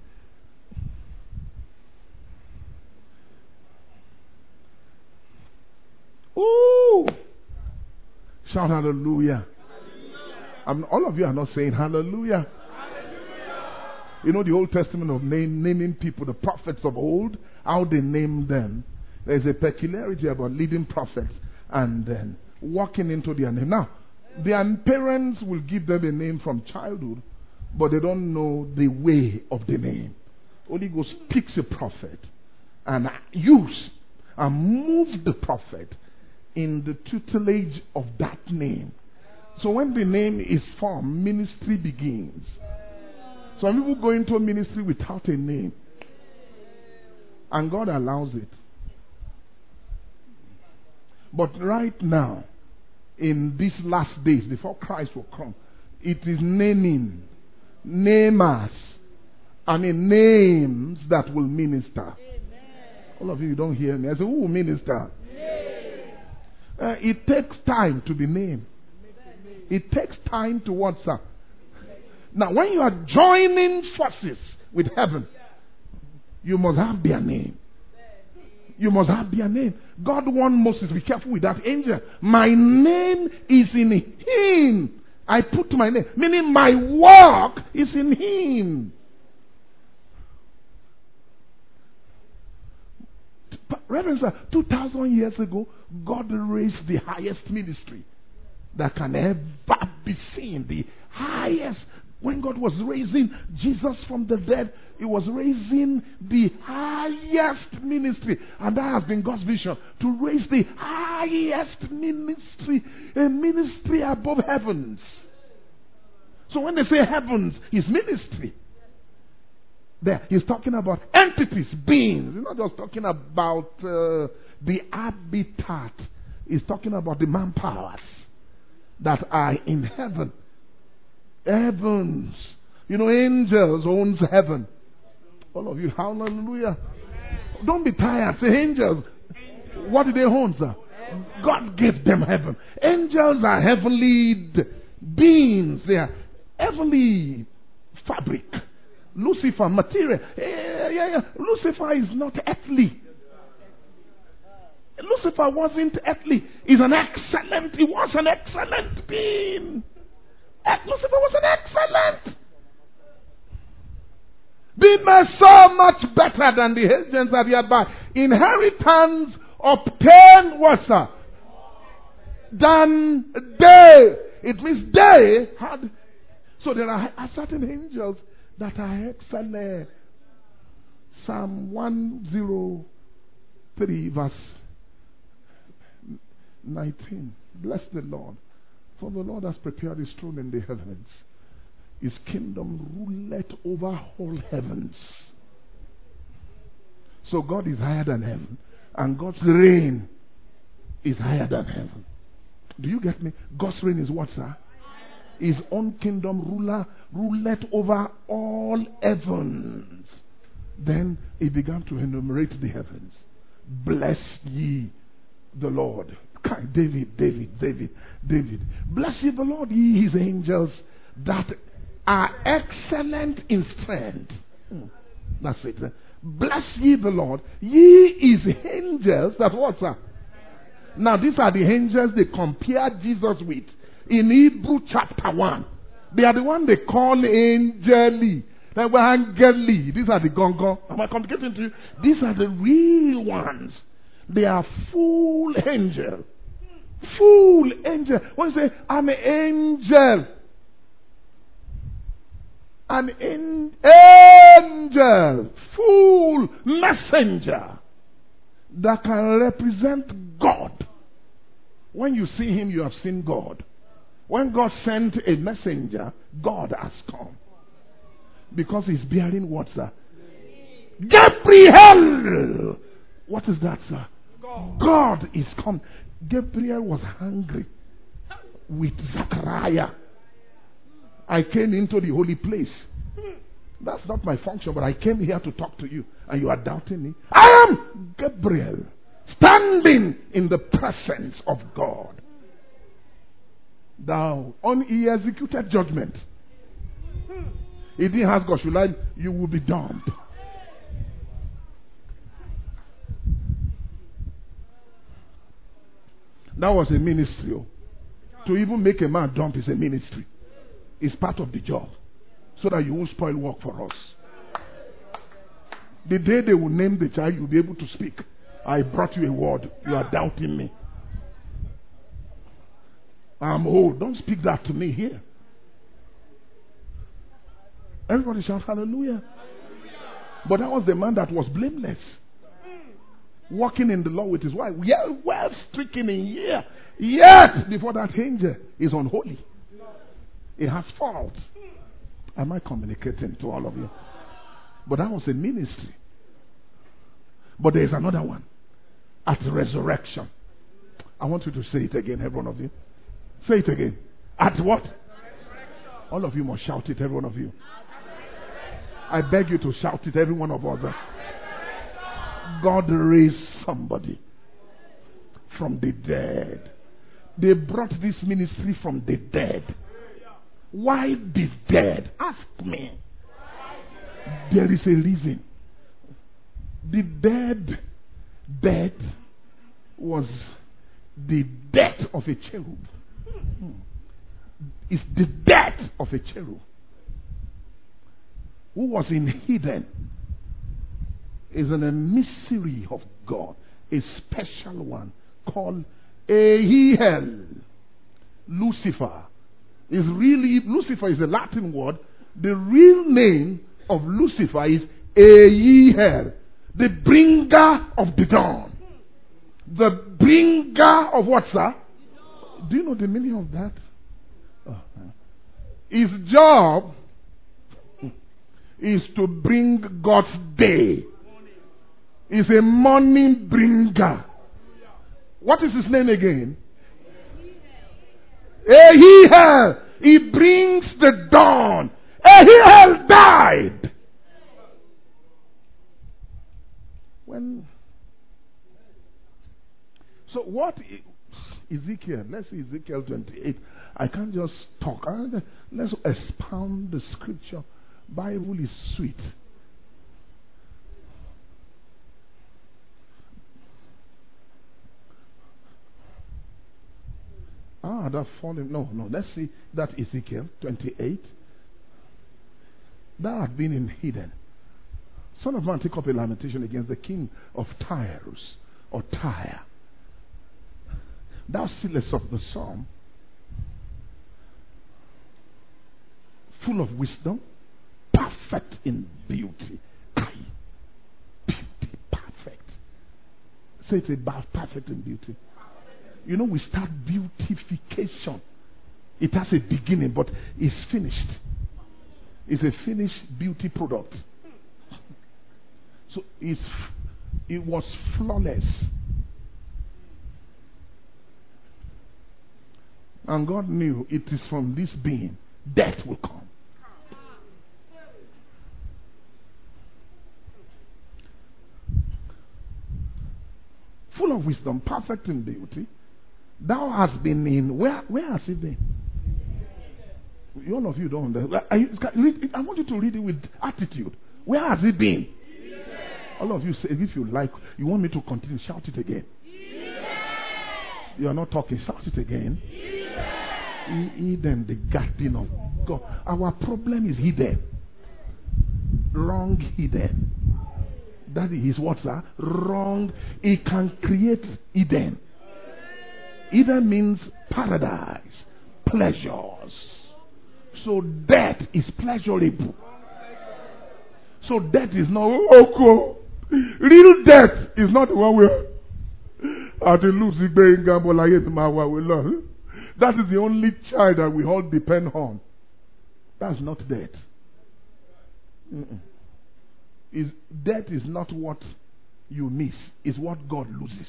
Ooh! Shout hallelujah. All of you are not saying hallelujah. You know the Old Testament of naming people, the prophets of old, how they named them. There's a peculiarity about leading prophets and then walking into their name. Now, their parents will give them a name from childhood, but they don't know the way of the name. Holy Ghost picks a prophet and use and move the prophet in the tutelage of that name. So when the name is formed, ministry begins. Some people go into ministry without a name. And God allows it. But right now, in these last days, before Christ will come, it is naming, namers, and in names that will minister. All of you don't hear me. I say, who will minister? It takes time to be named. It takes time to what's up. Now, when you are joining forces with heaven, you must have their name. You must have their name. God warned Moses, be careful with that angel. My name is in him. I put my name, meaning my work is in him. Reverend sir, 2,000 years ago, God raised the highest ministry that can ever be seen. The highest. When God was raising Jesus from the dead, He was raising the highest ministry. And that has been God's vision, to raise the highest ministry, a ministry above heavens. So when they say heavens, His ministry, there, He's talking about entities, beings. He's not just talking about the habitat. He's talking about the manpowers that are in heaven. Heavens. You know, angels owns heaven. All of you, hallelujah. Don't be tired. Say angels. What do they own, sir? God gave them heaven. Angels are heavenly beings. They are heavenly fabric. Lucifer, material. Lucifer is not earthly. Lucifer wasn't earthly. He was an excellent being. Lucifer was an excellent being, so much better than the angels that he had by inheritance obtained what, sir? Than they. It means they had. So there are certain angels that are excellent. Psalm 103 verse 19. Bless the Lord. For the Lord has prepared His throne in the heavens. His kingdom ruleth over all heavens. So God is higher than heaven. And God's reign is higher than heaven. Do you get me? God's reign is what, sir? His own kingdom ruleth over all heavens. Then He began to enumerate the heavens. Bless ye the Lord. David. Bless ye the Lord, ye His angels that are excellent in strength. That's it. Bless ye the Lord, ye His angels. That's what, sir? Now these are the angels they compared Jesus with in Hebrew chapter 1. They are the one they call angeli. They were angeli. These are the gongo. Am I communicating to you? These are the real ones. They are full angel. Full angel. When you say, I'm an angel. An angel. Full messenger. That can represent God. When you see Him, you have seen God. When God sent a messenger, God has come. Because He's bearing what, sir? Gabriel! What is that, sir? God is come. Gabriel was hungry with Zechariah. I came into the holy place. That's not my function, but I came here to talk to you, and you are doubting me. I am Gabriel, standing in the presence of God. Now, he executed judgment. He didn't ask God, should I? You will be dumb. That was a ministry. To even make a man dumb is a ministry. It's part of the job. So that you won't spoil work for us. The day they will name the child, you'll be able to speak. I brought you a word. You are doubting me. I'm old. Don't speak that to me here. Everybody shout hallelujah. But that was the man that was blameless. Walking in the law with his wife. Well stricken in year. Yet, before that angel is unholy. It has faults. Am I communicating to all of you? But that was a ministry. But there is another one. At resurrection. I want you to say it again, every one of you. Say it again. At what? All of you must shout it, every one of you. I beg you to shout it, every one of us. God raised somebody from the dead. They brought this ministry from the dead. Why the dead? Ask me. There is a reason. The dead was the death of a cherub. It's the death of a cherub who was in Eden. Is in a mystery of God, a special one called Ahihel. Lucifer is really, Lucifer is a Latin word. The real name of Lucifer is Ahihel, the bringer of the dawn. The bringer of what, sir? Do you know the meaning of that? His job is to bring God's day. He's a morning bringer. What is his name again? Ahihel. He brings the dawn. Ahihel died. So what Ezekiel, let's see Ezekiel 28. I can't just talk. Let's expound the scripture. Bible is sweet. That fallen. No. Let's see that Ezekiel 28. Thou art been in Eden. Son of man, take up a lamentation against the king of Tyrus or Tyre. Thou sealest of the psalm, full of wisdom, perfect in beauty. Beauty, perfect. Say it about perfect in beauty. You know, we start beautification. It has a beginning, but it's finished. It's a finished beauty product. So it was flawless. And God knew it is from this being death will come. Full of wisdom, perfect in beauty. Thou hast been in, where has he been? All of you don't understand. I want you to read it with attitude. Where has he been? All of you say, if you like, you want me to continue, shout it again. You are not talking, shout it again. Eden, the garden of God. Our problem is hidden. Wrong hidden. That is what, sir? Wrong. It can create Eden. Eden means paradise, pleasures. So death is pleasurable. So death is not cool. Real death is not the one we that is the only child that we all depend on. That's not death. Death is not what you miss. It's what God loses.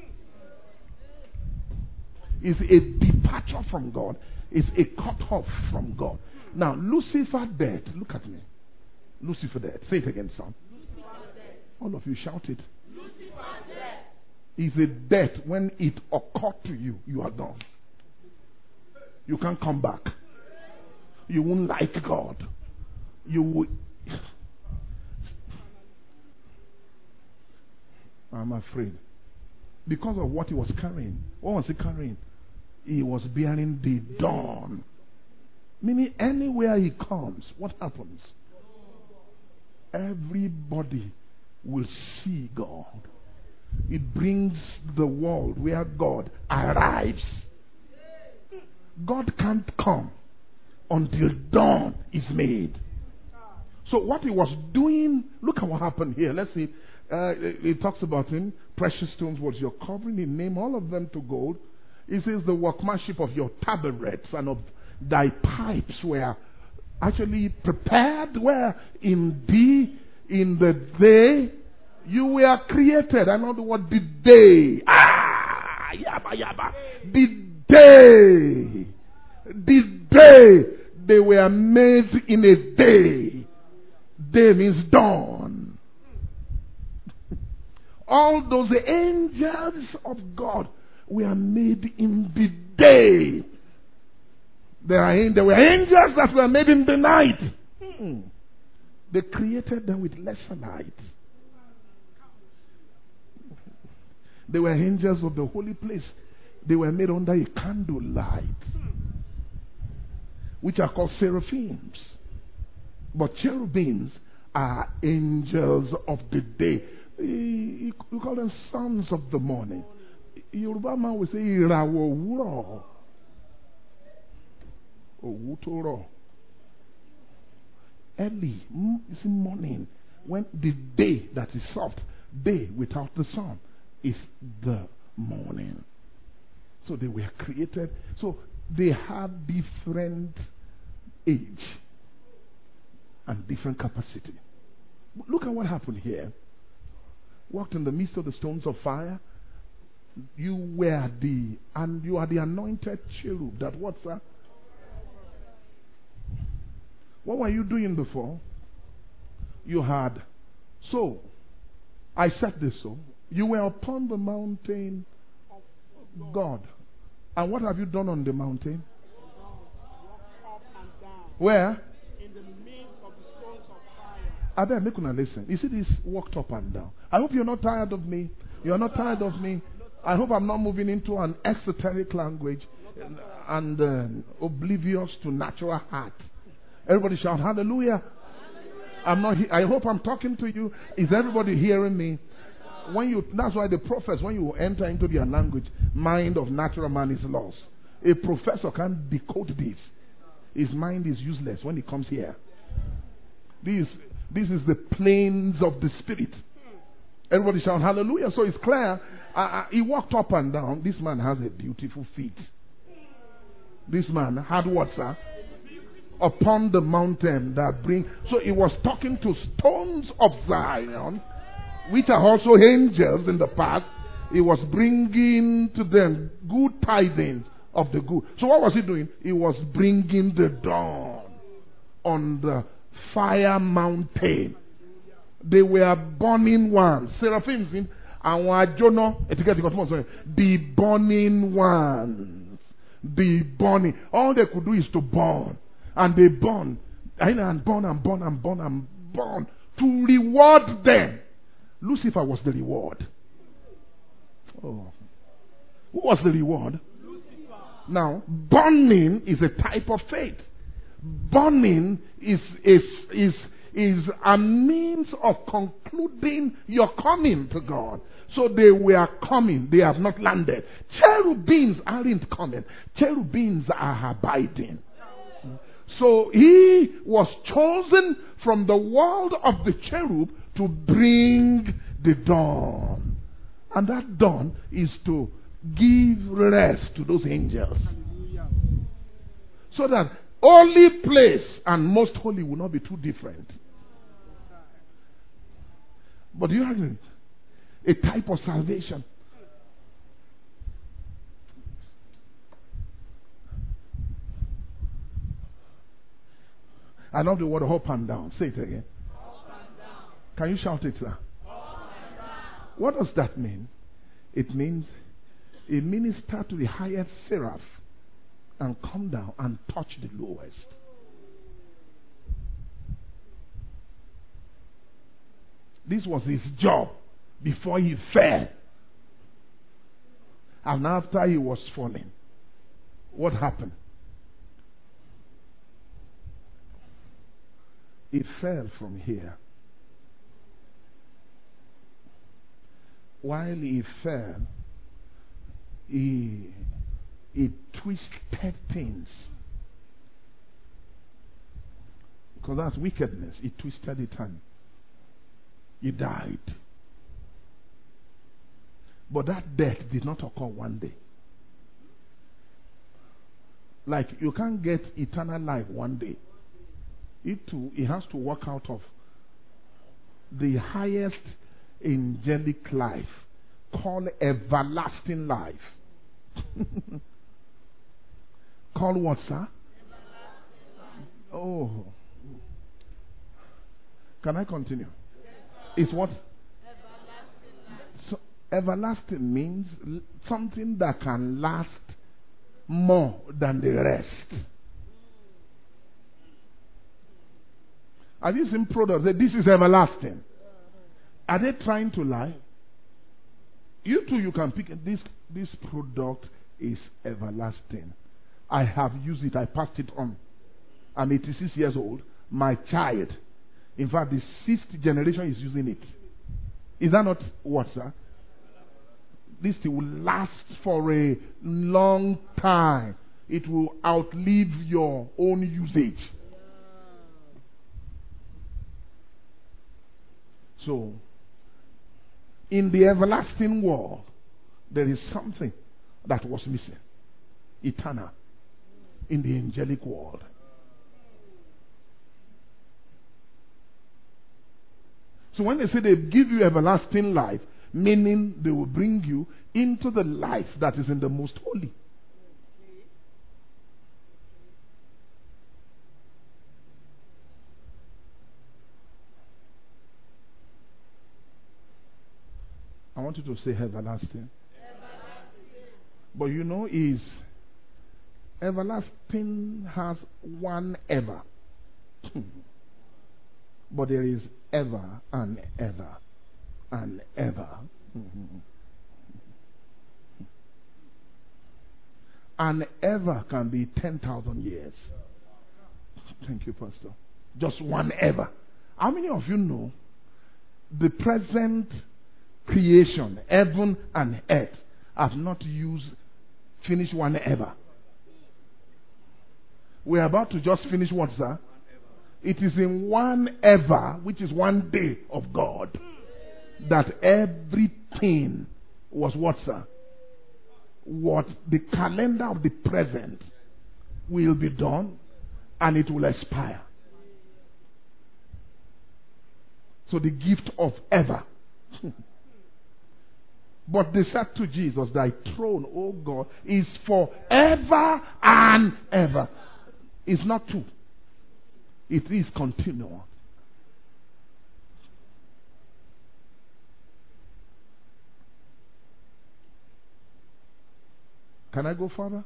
It's a departure from God. It's a cut off from God. Now, Lucifer death. Look at me. Lucifer death. Say it again, son. All of you shout it. Lucifer death. Is a death when it occurred to you. You are gone. You can't come back. You won't like God. You will. I'm afraid. Because of what he was carrying. What was he carrying? He was bearing the dawn. Meaning anywhere he comes, what happens? Everybody will see God. It brings the world where God arrives. God can't come until dawn is made. So what he was doing, look at what happened here. Let's see. It talks about him. Precious stones was your covering. He named all of them to gold. He says the workmanship of your tabrets and of thy pipes were actually prepared where in the day you were created. I know the word the day. The day they were made in a day. Day means dawn. All those angels of God were made in the day. There were angels that were made in the night. They created them with lesser light. They were angels of the holy place. They were made under a candle light, which are called seraphims. But cherubims are angels of the day. You call them sons of the morning. Yoruba man will say Irawo Wuro. Owutoro. Early, it's morning, when the day that is soft, day without the sun, is the morning. So they were created. So they had different age and different capacity. Look at what happened here. Walked in the midst of the stones of fire. You are the anointed cherub. That what's that? What were you doing before? You had, so I said this so. You were upon the mountain of God. And what have you done on the mountain? Where? In the midst of the stones of fire. I better make una listen. You see this walked up and down. I hope you're not tired of me. You're not tired of me. I hope I'm not moving into an esoteric language and oblivious to natural heart. Everybody shout hallelujah. I hope I'm talking to you. Is everybody hearing me? That's why the prophets, when you enter into their language, mind of natural man is lost. A professor can't decode this. His mind is useless when he comes here. This is the plains of the spirit. Everybody shout hallelujah. So it's clear. He walked up and down. This man has a beautiful feet. This man had what, sir? Upon the mountain that bring. So he was talking to stones of Zion, which are also angels in the past. He was bringing to them good tidings of the good. So what was he doing? He was bringing the dawn on the fire mountain. They were burning ones. Seraphims mean the burning ones. The burning. All they could do is to burn. And they burn. And burn and burn and burn and burn. To reward them. Lucifer was the reward. Oh. Who was the reward? Lucifer. Now, burning is a type of faith. Burning is a means of concluding your coming to God. So they were coming. They have not landed. Cherubims aren't coming. Cherubims are abiding. So he was chosen from the world of the cherub to bring the dawn. And that dawn is to give rest to those angels. So that holy place and most holy will not be too different. But you have a type of salvation. I love the word up and down. Say it again. Up and down. Can you shout it, sir? Up and down. What does that mean? It means a minister to the highest seraph and come down and touch the lowest. This was his job before he fell. And after he was falling, what happened? He fell from here. While he fell, he twisted things. Because that's wickedness. He twisted it and he died. But that death did not occur one day. Like you can't get eternal life one day. It has to work out of the highest angelic life called everlasting life. Called what, sir? Oh. Can I continue? It's what? So, everlasting means something that can last more than the rest. Have you seen products that this is everlasting? Are they trying to lie? You too, you can pick this product is everlasting. I have used it. I passed it on. I'm 86 years old. My child, in fact, the 6th generation is using it. Is that not what, sir? This thing will last for a long time. It will outlive your own usage. So, in the everlasting world, there is something that was missing. Eternal. In the angelic world. So when they say they give you everlasting life, meaning they will bring you into the life that is in the most holy. I want you to say everlasting. But you know, is everlasting has one ever. But there is ever and ever and ever. And ever can be 10,000 years. Thank you, Pastor. Just one ever. How many of you know the present creation, heaven and earth, have not finished one ever? We are about to just finish what, sir? It is in one ever, which is one day of God, that everything was what, sir? What the calendar of the present will be done and it will expire. So the gift of ever. But they said to Jesus, thy throne, O God, is forever and ever. It's not true. It is continual. Can I go further?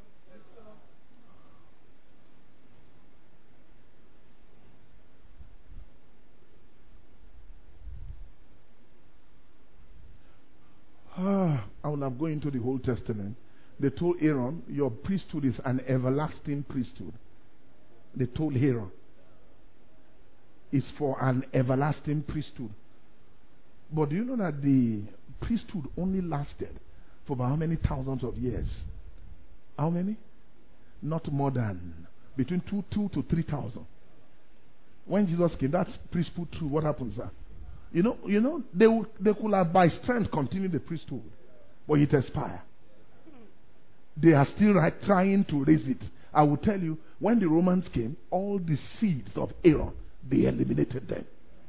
I will not go into the whole Testament. They told Aaron, your priesthood is an everlasting priesthood. They told Aaron, it's for an everlasting priesthood. But do you know that the priesthood only lasted for about how many thousands of years? How many? Not more than between 2,000 to 3,000. When Jesus came, that's priesthood too. What happens, sir? You know, they could have by strength continued the priesthood, but it expired. They are still trying to raise it. I will tell you, when the Romans came, all the seeds of Aaron, they eliminated them.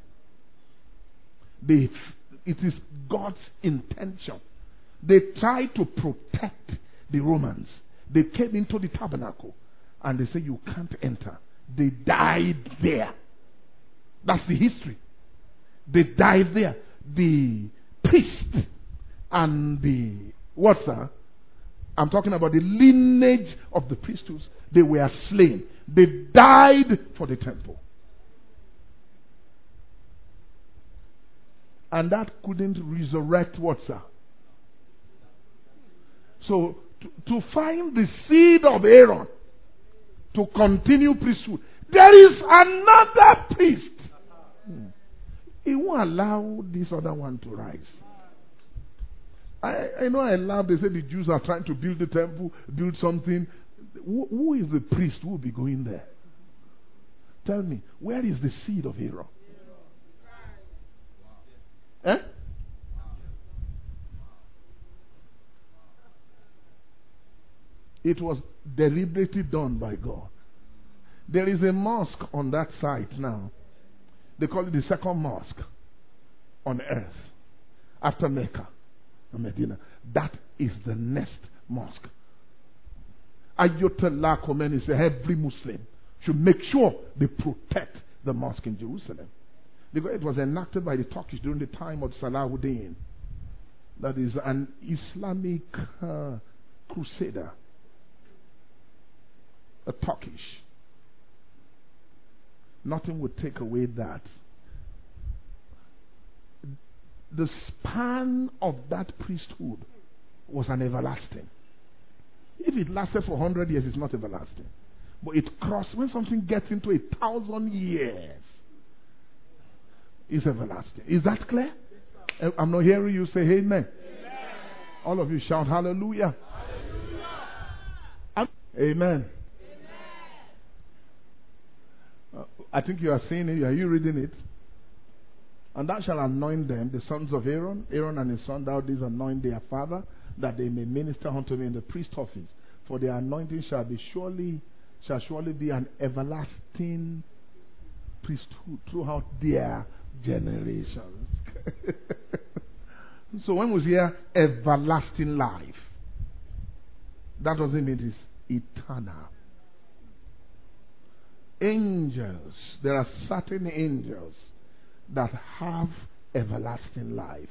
It is God's intention. They tried to protect the Romans. They came into the tabernacle and they said, you can't enter. They died there. That's the history. They died there. The priest and the, what, sir? I'm talking about the lineage of the priesthoods. They were slain. They died for the temple. And that couldn't resurrect what, sir? So, to find the seed of Aaron to continue priesthood, there is another priest. He won't allow this other one to rise. I know I laugh. They say the Jews are trying to build the temple, build something. Who is the priest who will be going there? Tell me, where is the seed of Aaron? Eh? It was deliberately done by God. There is a mosque on that site now. They call it the second mosque on earth after Mecca. and Medina. That is the next mosque. Ayatollah Khomeini said every Muslim should make sure they protect the mosque in Jerusalem. Because it was enacted by the Turkish during the time of Salahuddin. That is an Islamic crusader. A Turkish. Nothing would take away that. The span of that priesthood was an everlasting. If it lasted for 100 years, it's not everlasting. But it crossed, when something gets into 1,000 years, it's everlasting. Is that clear? I'm not hearing you say amen. Amen. All of you shout hallelujah. Hallelujah. Amen. I think you are seeing it. Are you reading it? And thou shalt anoint them, the sons of Aaron, Aaron and his son, thou didst anoint their father, that they may minister unto me in the priest office. For their anointing shall surely be an everlasting priesthood throughout their generations. So when we hear everlasting life, that doesn't mean it's eternal. Angels, there are certain angels that have everlasting life.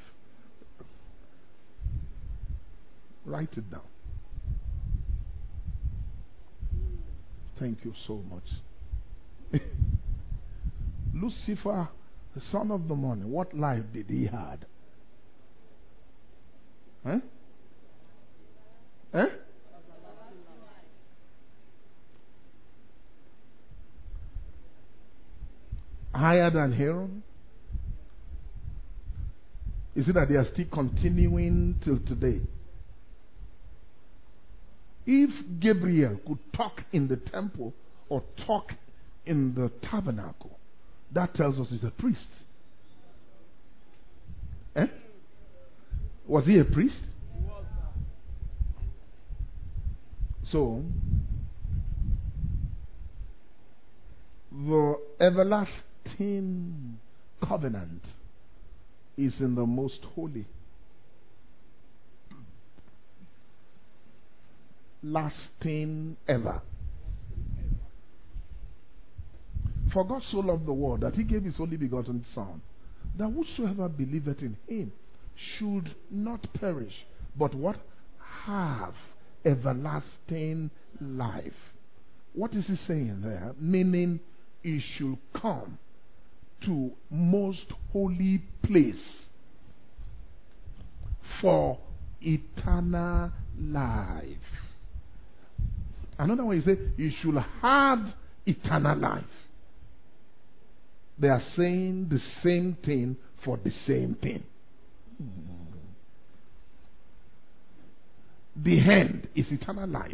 Write it down. Thank you so much. Lucifer, the son of the morning, what life did he had? Higher than Aaron? Is it that they are still continuing till today? If Gabriel could talk in the temple or talk in the tabernacle, that tells us he's a priest. Was he a priest? So, the everlasting covenant is in the most holy, lasting ever. For God so loved the world that he gave his only begotten Son, that whosoever believeth in him should not perish, but what? Have everlasting life. What is he saying there? Meaning he should come to most holy place for eternal life. Another way is say you should have eternal life. They are saying the same thing for the same thing. The end is eternal life.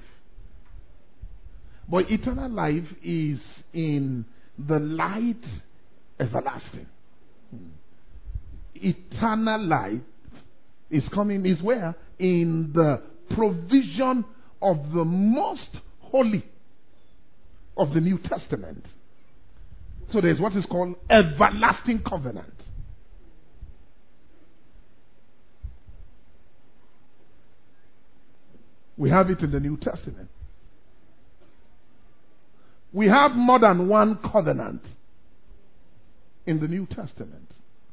But eternal life is in the light everlasting. Eternal life is coming, is where? In the provision of the most holy of the New Testament. So there's what is called everlasting covenant. We have it in the New Testament. We have more than one covenant in the New Testament.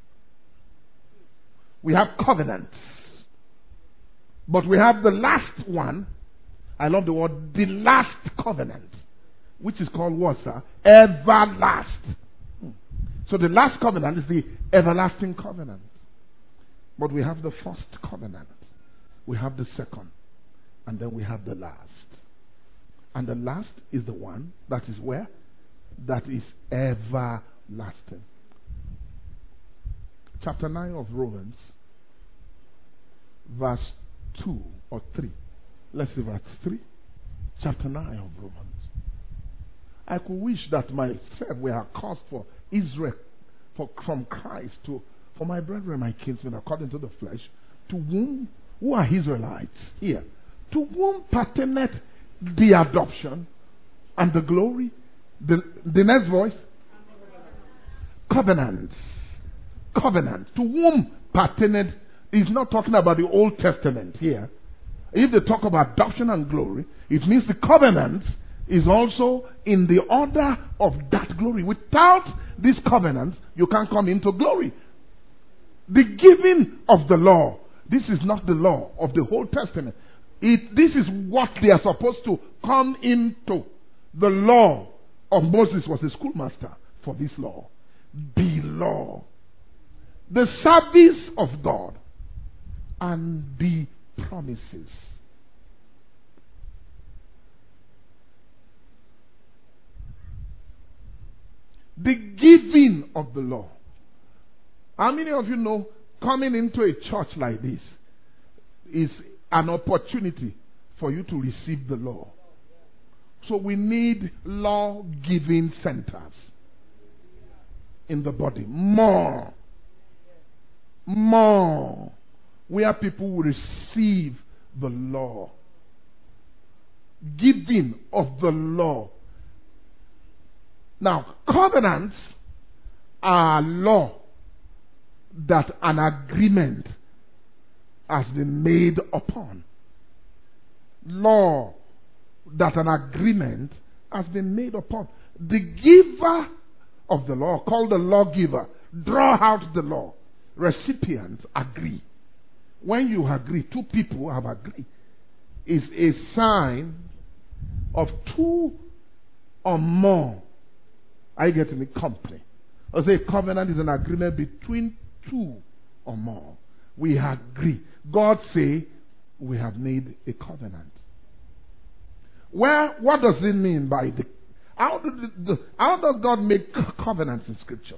We have covenants. But we have the last one. I love the word, the last covenant. Which is called what, sir? Everlast. So the last covenant is the everlasting covenant. But we have the first covenant. We have the second. And then we have the last. And the last is the one that is where? That is everlasting. Chapter 9 of Romans, verse 2 or 3. Let's see verse 3. Chapter 9 of Romans. I could wish that myself were accursed for Israel, from Christ for my brethren, my kinsmen, according to the flesh, to whom, who are Israelites here, to whom pertaineth the adoption and the glory. The next voice, covenants. Covenant. To whom pertaineth is not talking about the Old Testament here. If they talk about adoption and glory, it means the covenant is also in the order of that glory. Without this covenant, you can't come into glory. The giving of the law, this is not the law of the Old Testament. This is what they are supposed to come into. The law of Moses was a schoolmaster for this law. The law. The service of God and the promises. The giving of the law. How many of you know coming into a church like this is an opportunity for you to receive the law? So we need law-giving centers in the body. More. Where people will receive the law. Giving of the law. Now, covenants are law that an agreement has been made upon. Law that an agreement has been made upon. The giver of the law, called the lawgiver, draw out the law. Recipients agree. When you agree, two people have agreed, is a sign of two or more. Are you getting me? Company. I say covenant is an agreement between two or more. We agree. God say we have made a covenant. Well, what does it mean by the... How does God make covenants in Scripture?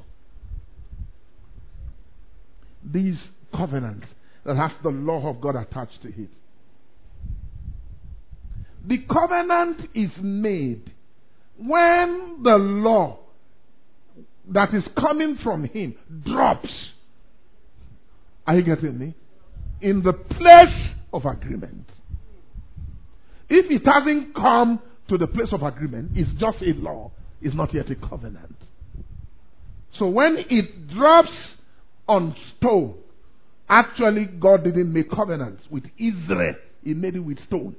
These covenants that have the law of God attached to it. The covenant is made when the law that is coming from Him drops. Are you getting me? In the place of agreement. If it hasn't come to the place of agreement, it's just a law. It's not yet a covenant. So when it drops on stone, actually God didn't make covenants with Israel. He made it with stone.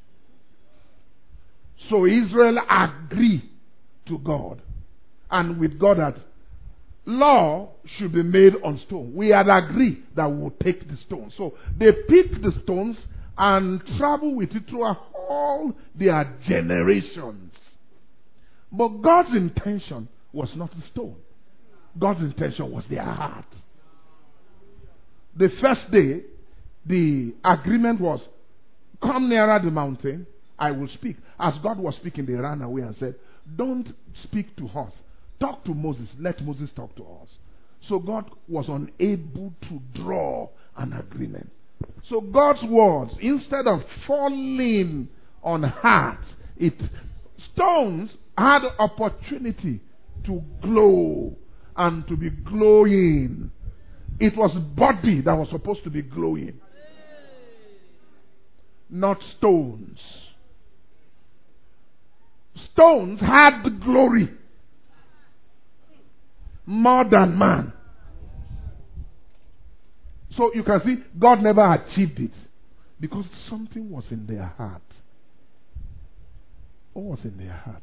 So Israel agreed to God. And with God that law should be made on stone. We had agreed that we would take the stone. So they picked the stones and travel with it through all their generations. But God's intention was not the stone. God's intention was their heart. The first day, the agreement was, come nearer the mountain, I will speak. As God was speaking, they ran away and said, don't speak to us. Talk to Moses. Let Moses talk to us. So God was unable to draw an agreement. So God's words, instead of falling on hearts, stones had opportunity to glow and to be glowing. It was body that was supposed to be glowing, not stones. Stones had the glory more than man. So you can see God never achieved it because something was in their heart. What was in their heart?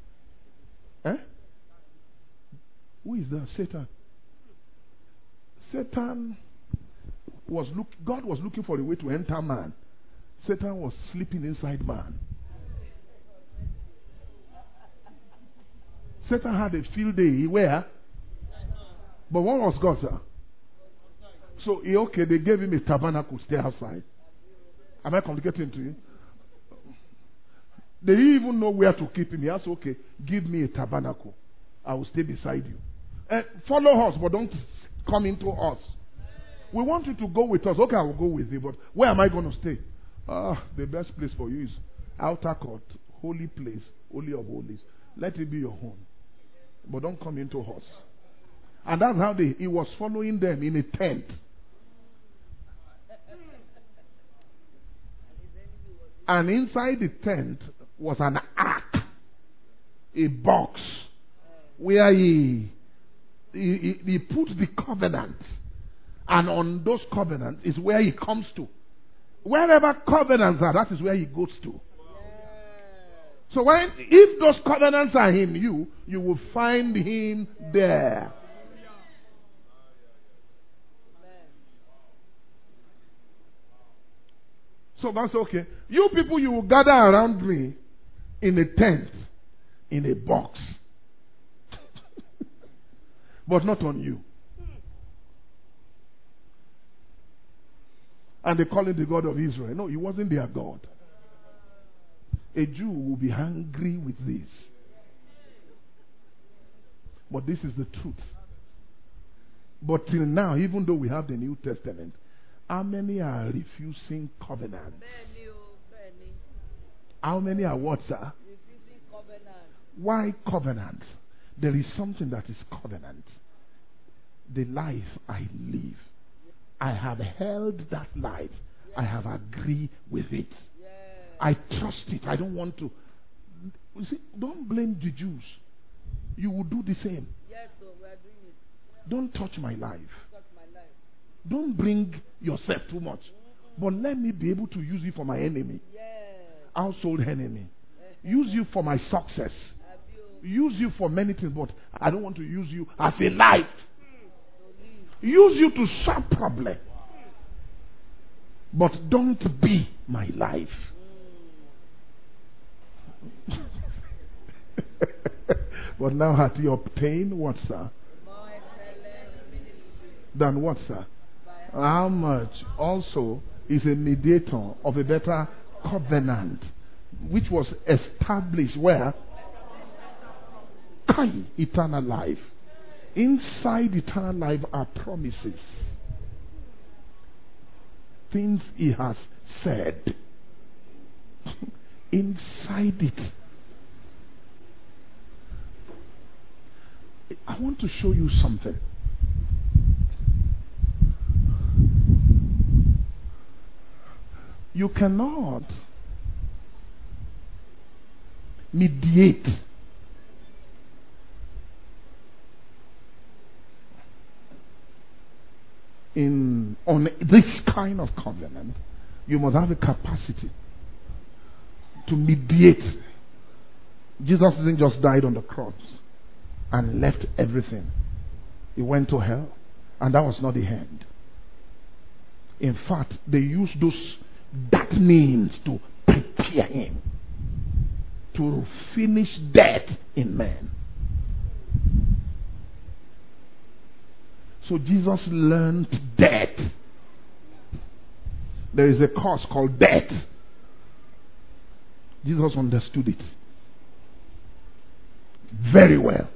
Who is that? Satan. Satan was God was looking for a way to enter man. Satan was sleeping inside man. Satan had a field day. Where? But what was God, sir? So, they gave him a tabernacle, stay outside. Am I communicating to you? They didn't even know where to keep him. He asked, okay, give me a tabernacle. I will stay beside you. Follow us, but don't come into us. We want you to go with us. Okay, I will go with you, but where am I going to stay? The best place for you is outer court, holy place, holy of holies. Let it be your home. But don't come into us. And that's how he was following them in a tent. And inside the tent was an ark, a box, where he put the covenant. And on those covenants is where he comes to. Wherever covenants are, that is where he goes to. So if those covenants are in you, you will find him there. So that's okay. You people, you will gather around me in a tent, in a box. But not on you. And they call him the God of Israel. No, he wasn't their God. A Jew will be angry with this. But this is the truth. But till now, even though we have the New Testament, how many are refusing covenant? How many are what, sir? Refusing covenant. Why covenant? There is something that is covenant. The life I live. I have held that life. I have agreed with it. I trust it. I don't want to. You see, don't blame the Jews. You will do the same. Yes, so we are doing it. Don't touch my life. Touch my life. Don't bring yourself too much. But let me be able to use you for my enemy. Yes. Household enemy. Use you for my success. Use you for many things, but I don't want to use you as a life. Use you to solve problem. But don't be my life. But now hath he obtained what, sir? Than what, sir? How much also is a mediator of a better covenant, which was established where? Eternal life. Inside eternal life are promises. Things he has said. Inside it. I want to show you something. You cannot mediate on this kind of covenant. You must have a capacity to mediate. Jesus didn't just die on the cross and left everything. He went to hell, and that was not the end. In fact, they used that means to prepare him to finish death in man. So Jesus learned death. There is a cause called death. Jesus understood it very well.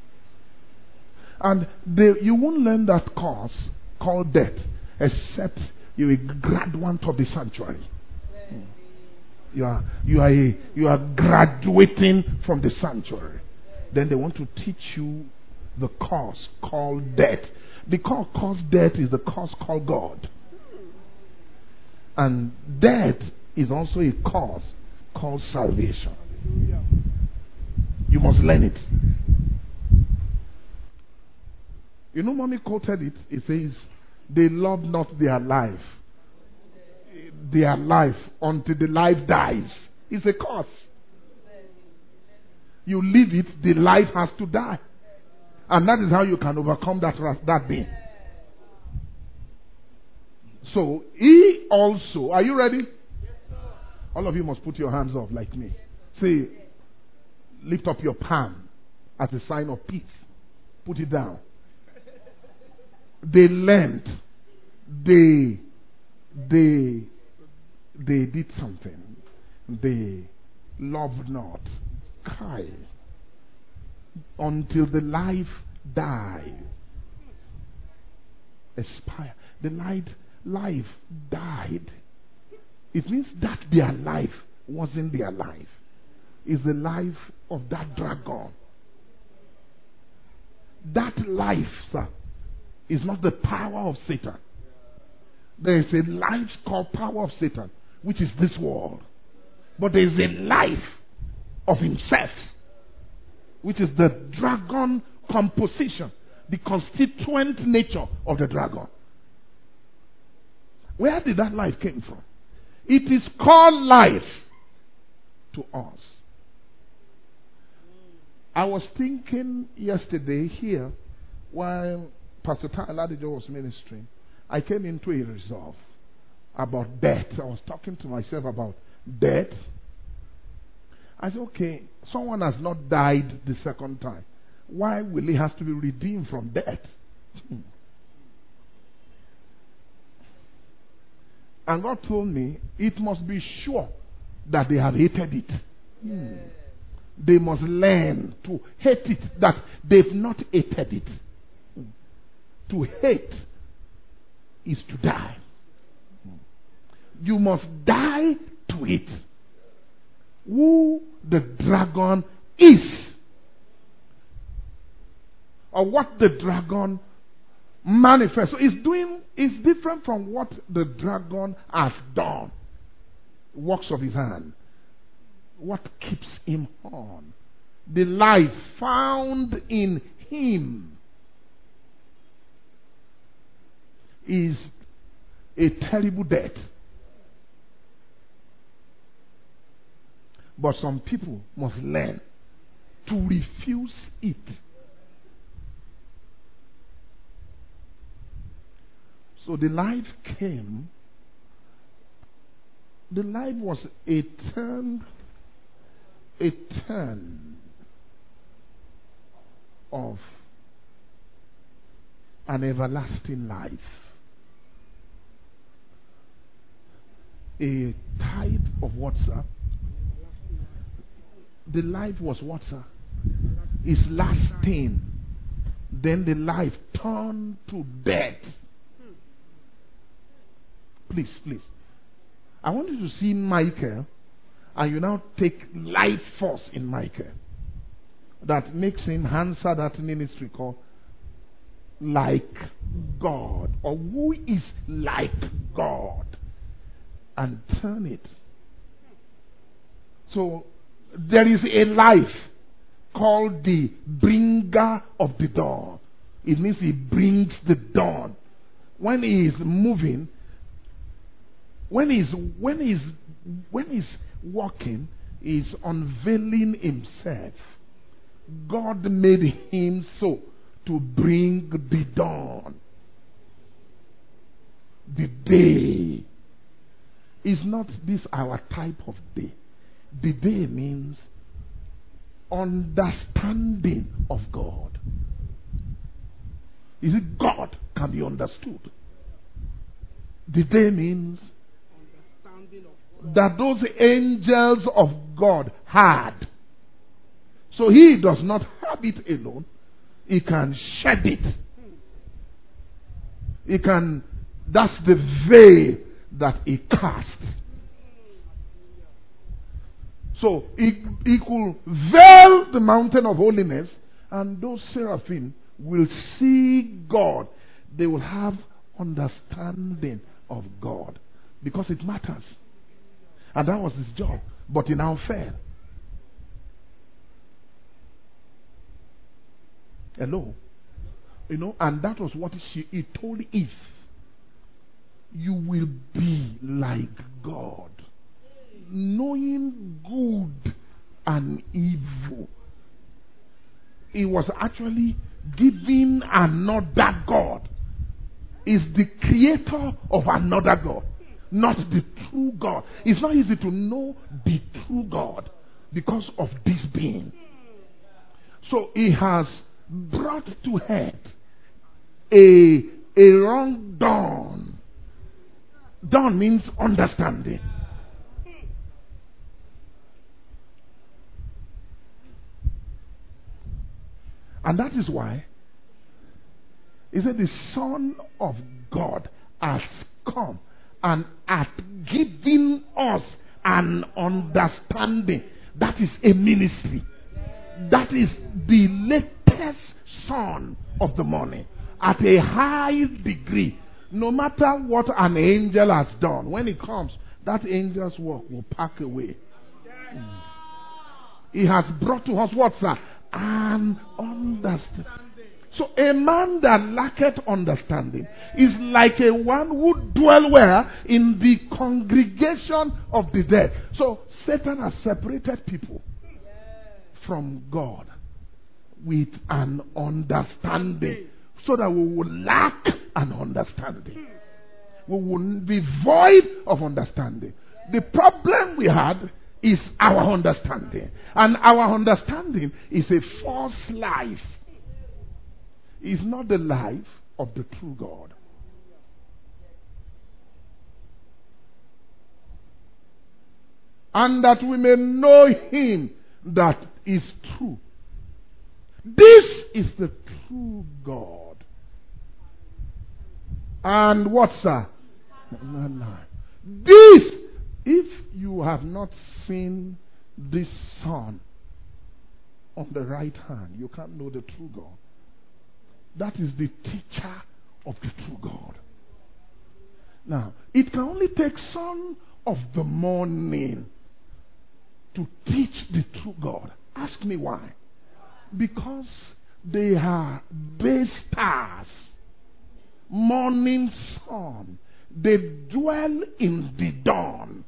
And you won't learn that cause called death except you're a graduate of the sanctuary. You are graduating from the sanctuary. Then they want to teach you the cause called death. The cause called death is the cause called God. And death is also a cause called salvation. You must learn it. You know, mommy quoted it. It says, they love not their life. Their life until the life dies. It's a cause. You leave it, the life has to die. And that is how you can overcome that being. So, he also, are you ready? All of you must put your hands up like me. Say, lift up your palm as a sign of peace. Put it down. They learned. They did something. They loved not. Kai. Until the life died. Expire. The life died. It means that their life wasn't their life. It's the life of that dragon. That life, sir, is not the power of Satan. There is a life called power of Satan, which is this world. But there is a life of himself, which is the dragon composition, the constituent nature of the dragon. Where did that life came from? It is called life to us. I was thinking yesterday here while Pastor Ladijo was ministering, I came into a resolve about death. I was talking to myself about death. I said, okay, someone has not died the second time. Why will he have to be redeemed from death? And God told me, it must be sure that they have hated it. They must learn to hate it, that they've not hated it. To hate is to die. You must die to it. Who the dragon is, or what the dragon manifests. So it's different from what the dragon has done. Works of his hand. What keeps him on? The life found in him is a terrible death. But some people must learn to refuse it. So the life came. The life was a turn of an everlasting life. A type of what, sir? The life was what, sir? Is lasting. Then the life turned to death. Please. I want you to see Michael, and you now take life force in Michael. That makes him answer that ministry called like God, or who is like God, and turn it. So there is a life called the bringer of the dawn. It means he brings the dawn. When he is moving, when he's walking, he's unveiling himself. God made him so to bring the dawn. The day is not this our type of day. The day means understanding of God. Is it God can be understood? The day means that those angels of God had. So he does not have it alone. He can shed it. He can, that's the veil that he cast. So he could veil the mountain of holiness, and those seraphim will see God. They will have understanding of God, because it matters. And that was his job. But he now fell. Hello? You know, and that was what he told Eve. You will be like God, knowing good and evil. He was actually giving another God. Is the creator of another God, not the true God. It's not easy to know the true God because of this being. So he has brought to head a wrong dawn. Dawn means understanding. And that is why he said the Son of God has come and hath given us an understanding. That is a ministry. That is the latest sun of the morning. At a high degree. No matter what an angel has done, when it comes, that angel's work will pack away. He has brought to us what, sir? An understanding. So a man that lacketh understanding is like a one who dwell where? In the congregation of the dead. So Satan has separated people from God with an understanding, so that we will lack an understanding. We will be void of understanding. The problem we had is our understanding. And our understanding is a false life. It's not the life of the true God. And that we may know him that is true. This is the true God. And what, sir? This, if you have not seen this Son on the right hand, you can't know the true God. That is the teacher of the true God. Now, it can only take Son of the morning to teach the true God. Ask me why. Because they are day stars, morning sun. They dwell in the dawn.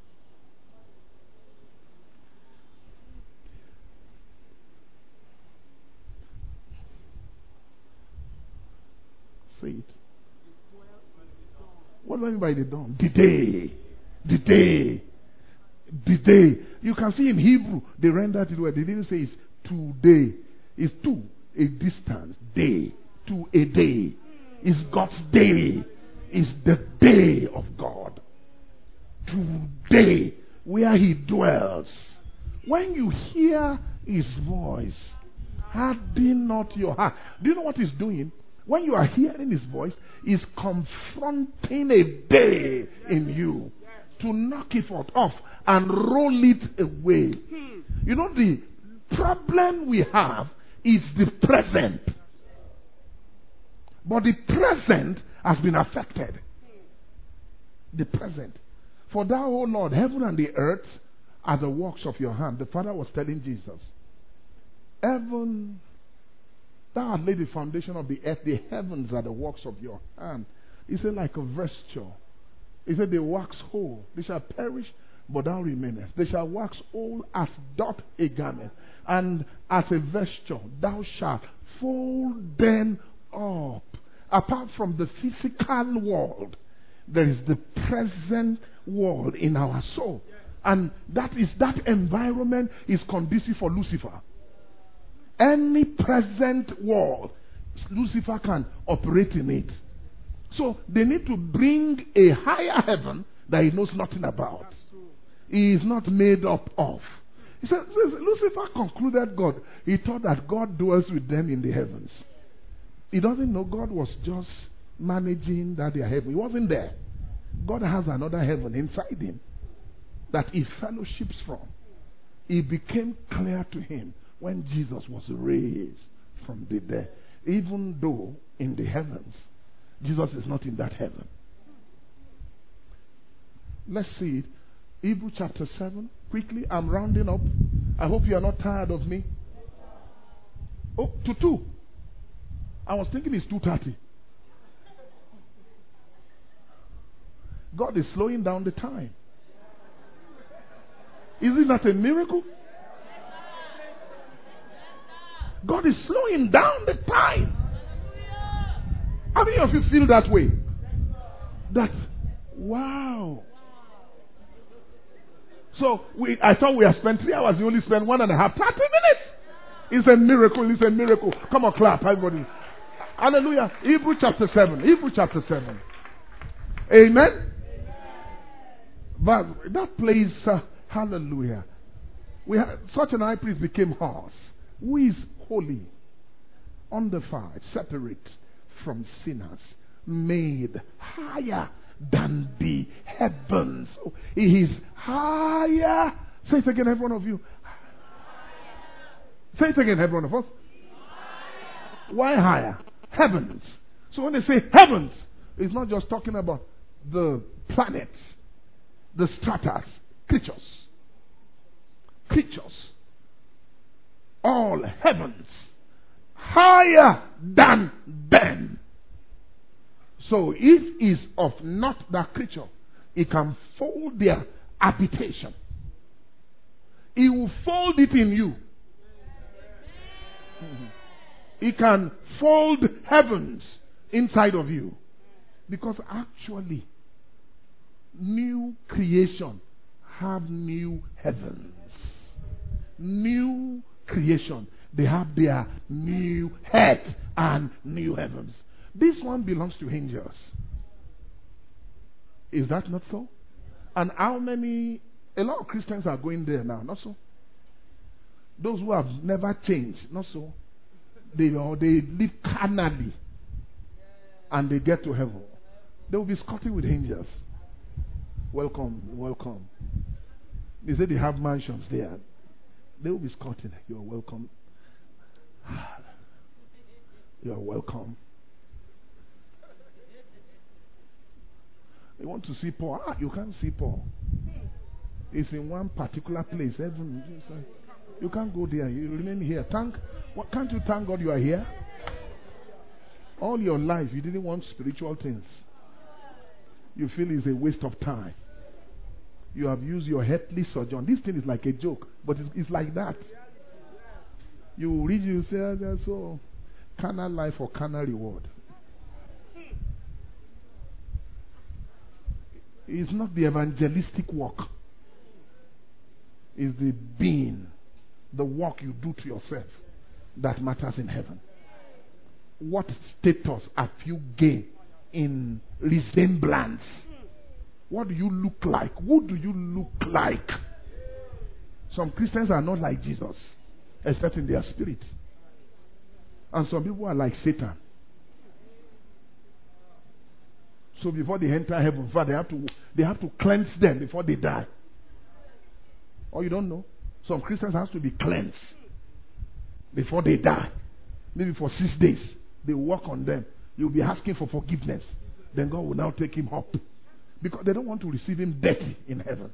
Say it. What do I mean by the dawn? The day. The day. The day. You can see in Hebrew, they rendered it where they didn't say it's today. It's to a distance. Day. To a day. It's God's day. It's the day of God. Today, where he dwells. When you hear his voice, harden not your heart. Do you know what he's doing? When you are hearing his voice, he's confronting a day in you to knock it off and roll it away. You know, the problem we have is the present. But the present has been affected. The present. For thou, O Lord, heaven and the earth are the works of your hand. The Father was telling Jesus, heaven, thou hast laid the foundation of the earth. The heavens are the works of your hand. He said, like a vesture. He said, they wax whole. They shall perish, but thou remainest. They shall wax whole as doth a garment. And as a vesture, thou shalt fold them up. Apart from the physical world, there is the present world in our soul. And that environment is conducive for Lucifer. Any present world, Lucifer can operate in it. So they need to bring a higher heaven that he knows nothing about. He is not made up of. He said, Lucifer concluded God. He thought that God dwells with them in the heavens. He doesn't know God was just managing that their heaven. He wasn't there. God has another heaven inside him that he fellowships from. It became clear to him when Jesus was raised from the dead. Even though in the heavens, Jesus is not in that heaven. Let's see it. Hebrews chapter 7. Quickly, I'm rounding up. I hope you are not tired of me. Oh, to 2. I was thinking it's 2:30. God is slowing down the time. Isn't that a miracle? God is slowing down the time. How many of you feel that way? That, wow. So I thought we had spent 3 hours. We only spent 1.5, 30 minutes. It's a miracle. It's a miracle. Come on, clap, everybody. Hallelujah. Hebrews chapter 7. Hebrews chapter 7. Amen. But that place, hallelujah. Such an high priest became ours, who is holy, undefiled, separate from sinners, made higher than the heavens. Oh, he is higher. Say it again, every one of you. Say it again, every one of us. Why higher? Heavens. So when they say heavens, it's not just talking about the planets, the stratas, creatures. Creatures. All heavens higher than them. So if is of not that creature, it can fold their habitation. He will fold it in you. He can fold heavens inside of you. Because actually, new creation have new heavens. New creation, they have their new earth and new heavens. This one belongs to angels. Is that not so? And how many, a lot of Christians are going there now, not so? Those who have never changed, not so? They live carnally and they get to heaven. They will be scoffing with angels. Welcome, welcome. They say they have mansions there. They will be scoffing. You're welcome. You're welcome. You want to see Paul? You can't see Paul. It's in one particular place. Heaven. You can't go there. You remain here. Can't you thank God you are here? All your life you didn't want spiritual things. You feel it's a waste of time. You have used your earthly sojourn. This thing is like a joke, but it's like that. You read, you say, that's so carnal life or carnal reward. It's not the evangelistic work. It's the being, the work you do to yourself that matters in heaven. What status have you gained in resemblance? What do you look like? Who do you look like? Some Christians are not like Jesus, except in their spirit. And some people are like Satan. So before they enter heaven, they have to cleanse them before they die. Or you don't know? Some Christians have to be cleansed before they die. Maybe for 6 days. They work on them. You'll be asking for forgiveness. Then God will now take him up. Because they don't want to receive him dirty in heaven.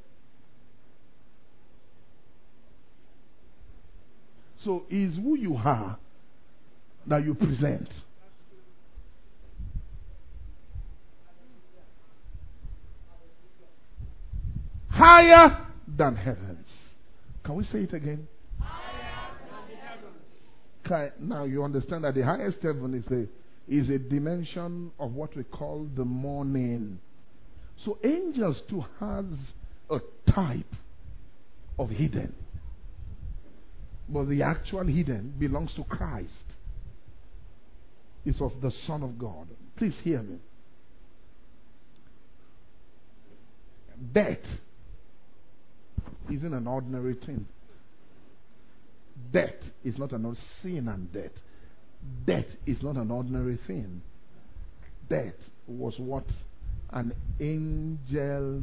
So is who you are that you present. Higher than heavens. Can we say it again? Now you understand that the highest heaven is a dimension of what we call the morning. So angels too has a type of hidden. But the actual hidden belongs to Christ. It's of the Son of God. Please hear me. Death isn't an ordinary thing. Death is not an ordinary sin, and death. Death is not an ordinary thing. Death was what an angel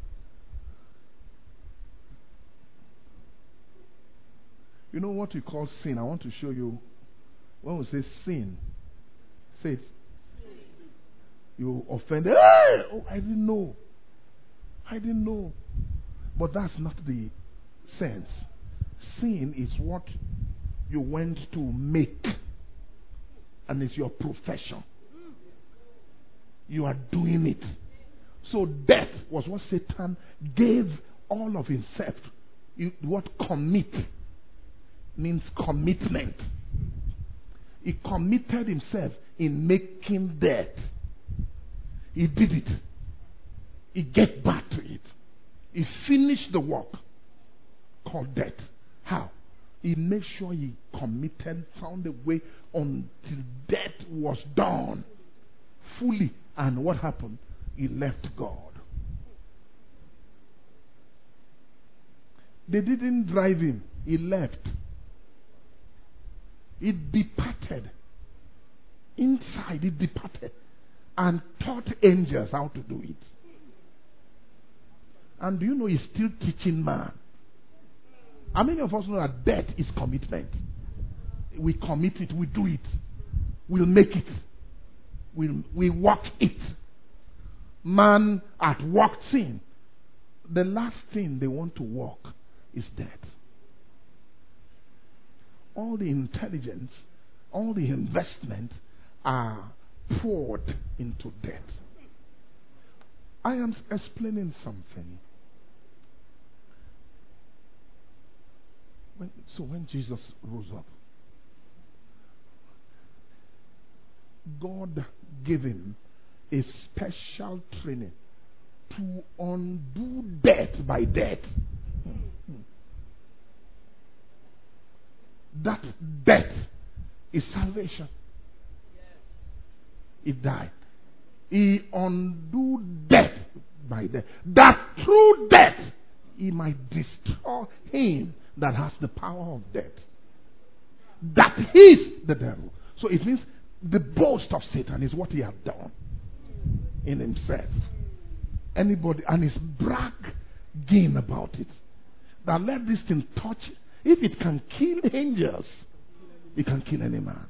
You know what we call sin? I want to show you. When we say sin, say it. You offended. Hey! Oh, I didn't know. I didn't know. But that's not the sense. Sin is what you went to make, and it's your profession. You are doing it. So death was what Satan gave all of himself. What commit means commitment. He committed himself in making death. He did it. He get back to it. He finished the work called death. How? He made sure he committed, found a way until death was done fully. And what happened? He left God. They didn't drive him. He left. He departed. Inside, he departed and taught angels how to do it. And do you know he's still teaching man? How many of us know that death is commitment? We commit it, we do it, we'll make it, we work it. Man at work sin. The last thing they want to work is death. All the intelligence all the investments are poured into debt. I am explaining something. When Jesus rose up, God gave him a special training to undo debt by debt. That debt is salvation. He died. He undue death by death. That through death he might destroy him that has the power of death. That is the devil. So it means the boast of Satan is what he has done in himself. Anybody, and he's bragging about it. That let this thing touch. If it can kill angels, it can kill any man.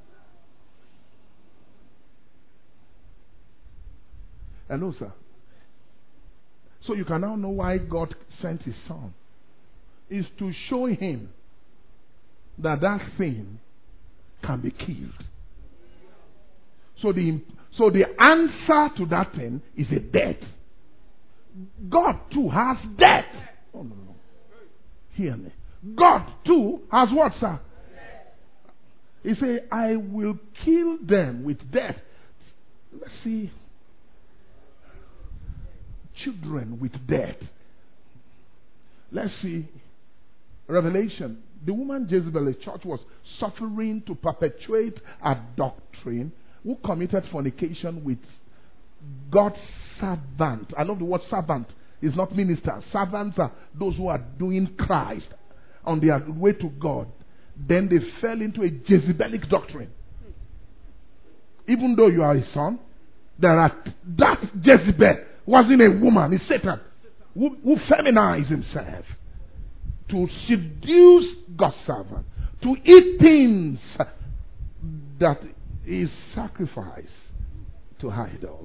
Hello, sir. So you can now know why God sent his son. Is to show him that that thing can be killed. So the answer to that thing is a death. God too has death. Oh no. Hear me. God too has what, sir? He said, I will kill them with death. Let's see. Children with death. Let's see. Revelation. The woman Jezebel, the church was suffering to perpetuate a doctrine who committed fornication with God's servant. I love the word servant. It's not minister. Servants are those who are doing Christ on their way to God. Then they fell into a Jezebelic doctrine. Even though you are a son, that Jezebel wasn't a woman, it's Satan who feminized himself to seduce God's servant, to eat things that is sacrifice to idols.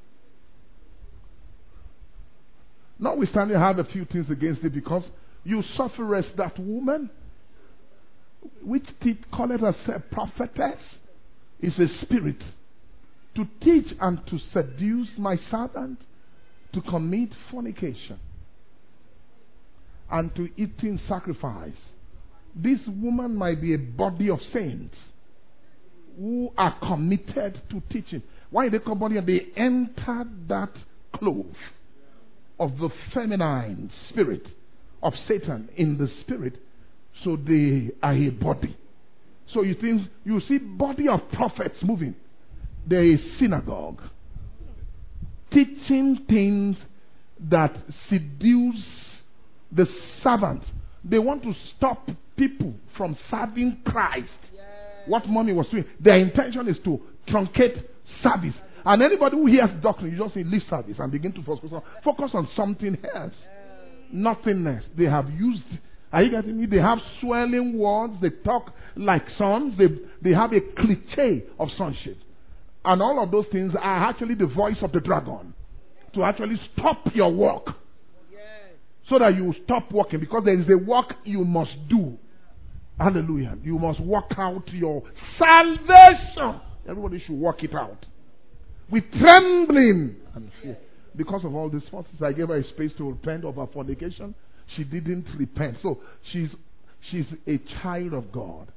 Notwithstanding, I have a few things against it, because you suffer as that woman, which call it herself prophetess, is a spirit to teach and to seduce my servant to commit fornication and to eat in sacrifice. This woman might be a body of saints who are committed to teaching. Why they call body? They enter that clove of the feminine spirit of Satan in the spirit, so they are a body. So you see body of prophets moving. There is synagogue teaching things that seduce the servant. They want to stop people from serving Christ. What mommy was doing, their intention is to truncate service. And anybody who hears doctrine, you just say leave service and begin to focus on something else. Nothingness. They have used, are you getting me? They have swelling words. They talk like sons. They have a cliche of sonship. And all of those things are actually the voice of the dragon to actually stop your work. So that you stop working, because there is a work you must do. Hallelujah. You must work out your salvation. Everybody should work it out with trembling and fear. Because of all these forces, I gave her a space to repent of her fornication. She didn't repent. So she's a child of God.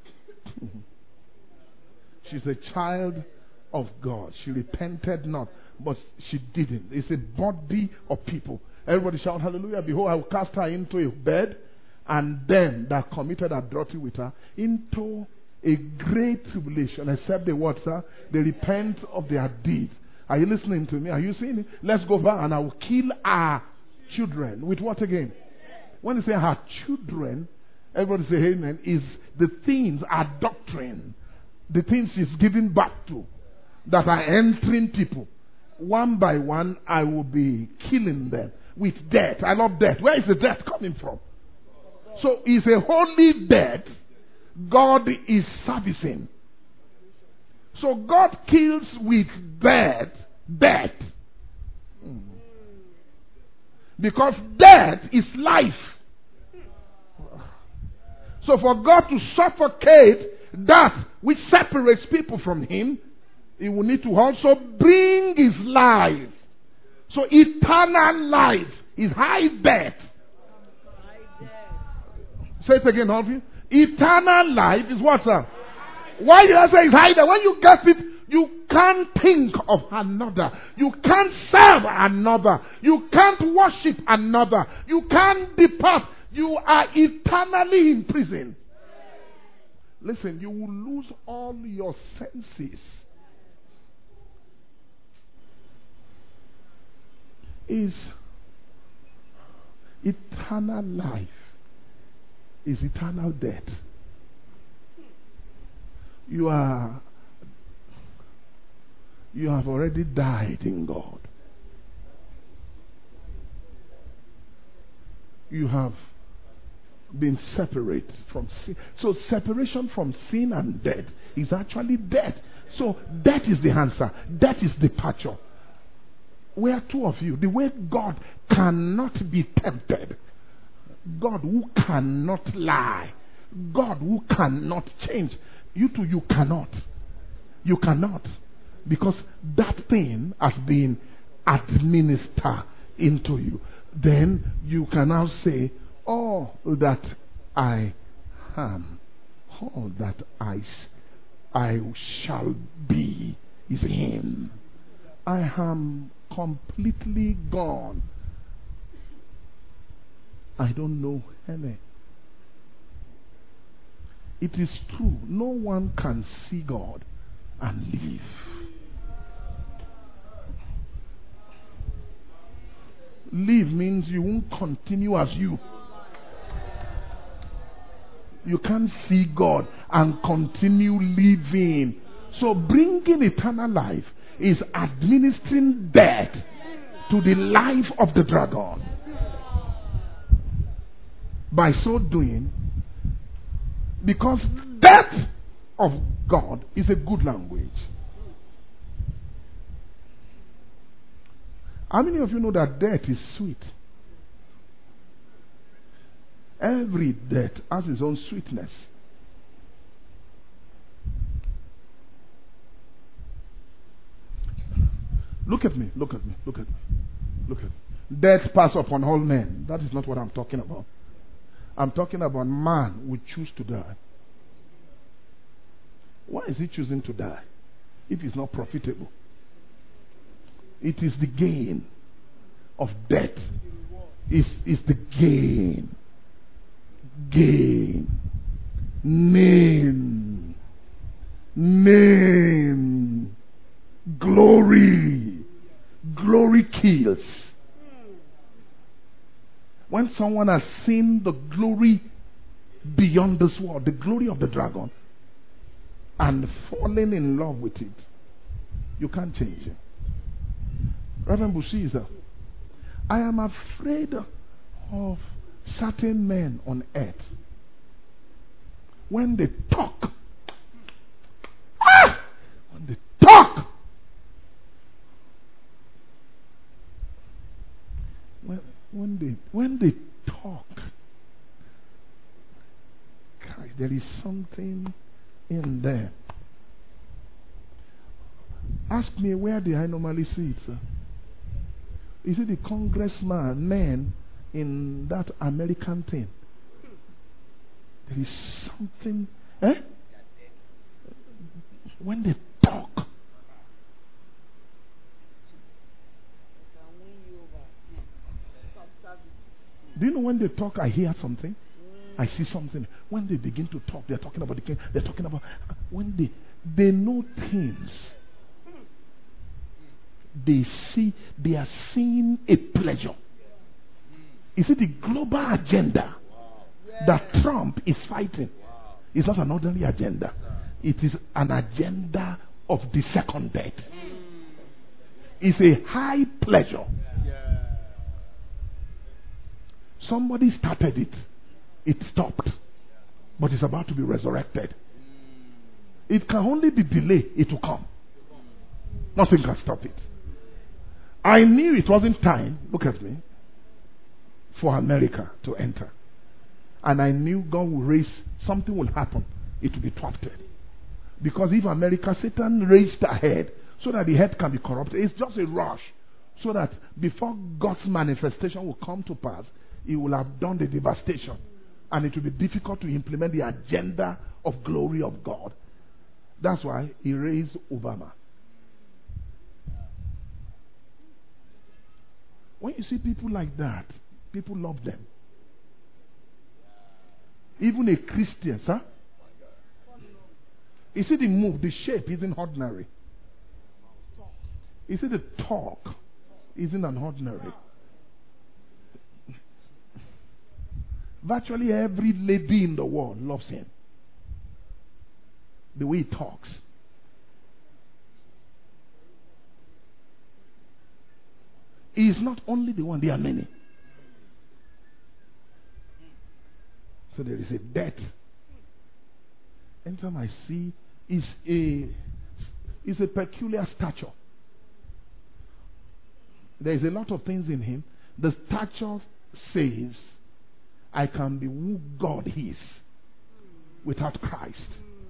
She's a child of God. She repented not, but she didn't. It's a body of people. Everybody shout hallelujah. Behold, I will cast her into a bed, and them that committed adultery with her into a great tribulation, except the what, sir? They repent of their deeds. Are you listening to me? Are you seeing it? Let's go back, and I will kill our children. With what again? When you say her children, everybody say amen, is the things, our doctrine, the things she's giving back to, that are entering people. One by one, I will be killing them with death. I love death. Where is the death coming from? So it's a holy death God is servicing. So God kills with death. Because death is life. So for God to suffocate that which separates people from Him, He will need to also bring His life. So eternal life is high death. Say it again, all of you. Eternal life is what, sir? Why did I say it's high death? When you get it, you can't think of another. You can't serve another. You can't worship another. You can't depart. You are eternally in prison. Listen, you will lose all your senses. Is eternal life, is eternal death. You have already died in God. You have been separate from sin. So separation from sin and death is actually death. So death is the answer. Death is departure. Where two of you, the way God cannot be tempted, God who cannot lie, God who cannot change, you two, you cannot. You cannot. Because that thing has been administered into you. Then you can now say, all that I am, all that I shall be is Him. I am completely gone. I don't know any. It is true, no one can see God and live. Live means you won't continue as you. You can't see God and continue living. So bringing eternal life is administering death to the life of the dragon. By so doing, because death of God is a good language. How many of you know that death is sweet? Every death has its own sweetness. Look at me, look at me, look at me, look at me. Death pass upon all men. That is not what I'm talking about. I'm talking about man who choose to die. Why is he choosing to die? It is not profitable. It is the gain of death. It's the gain. Gain. Name. Name. Glory. Glory kills. When someone has seen the glory beyond this world, the glory of the dragon, and fallen in love with it, you can't change it. Reverend Bushiza, I am afraid of certain men on earth. When they talk, when they talk, when they talk, guys, there is something in there. Ask me, where do I normally see it, sir? Is it the congressman men in that American thing? There is something, when they talk. Do you know when they talk, I hear something? I see something. When they begin to talk, they're talking about the king. They're talking about when they know things. They are seeing a pleasure. Is it the global agenda that Trump is fighting? It's not an ordinary agenda. It is an agenda of the second death. It's a high pleasure. Somebody started it. It stopped. But it's about to be resurrected. It can only be delayed. It will come. Nothing can stop it. I knew it wasn't time, look at me, for America to enter. And I knew God will raise, something will happen it will be thwarted. Because if America, Satan raised her head so that the head can be corrupted. It's just a rush. So that before God's manifestation will come to pass, he will have done the devastation. And it will be difficult to implement the agenda of glory of God. That's why he raised Obama. When you see people like that, people love them. Even a Christian, sir. You see the move, the shape isn't ordinary. You see the talk isn't an ordinary. Virtually every lady in the world loves him. The way he talks. He is not only the one, there are many. So there is a depth. Anytime I see is a peculiar stature. There is a lot of things in him. The stature says, I can be who God is without Christ.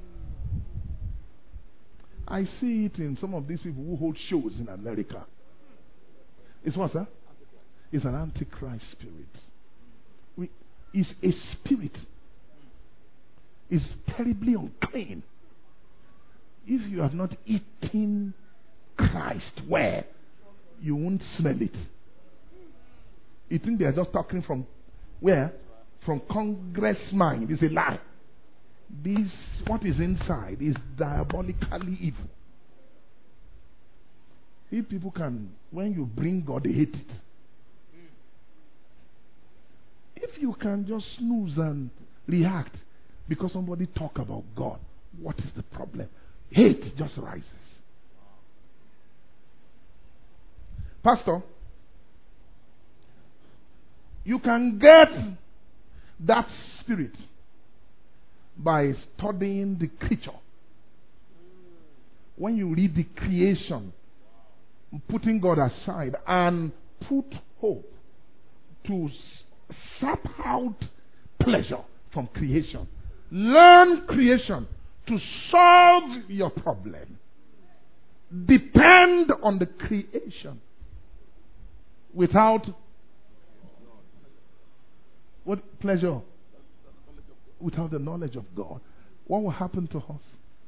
I see it in some of these people who hold shows in America. It's what, sir? It's an antichrist spirit. It's a spirit. It's terribly unclean. If you have not eaten Christ well, you won't smell it. You think they are just talking from where? From Congress mind. It's a lie. This, what is inside, is diabolically evil. If people can, when you bring God, they hate it. If you can just snooze and react because somebody talk about God, what is the problem? Hate just rises. Pastor, you can get that spirit by studying the creature. When you read the creation, putting God aside and put hope to sap out pleasure from creation. Learn creation to solve your problem. Depend on the creation. Without what pleasure? Without the knowledge of God. What will happen to us?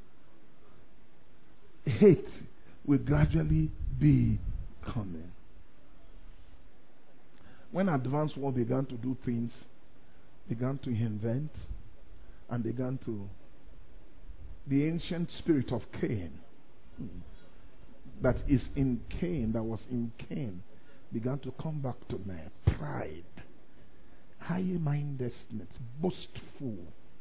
Hate will gradually be coming. When advanced world began to do things, began to invent, and began to, the ancient spirit of Cain, that is in Cain, that was in Cain, began to come back to man. Pride, high-mindedness, boastful,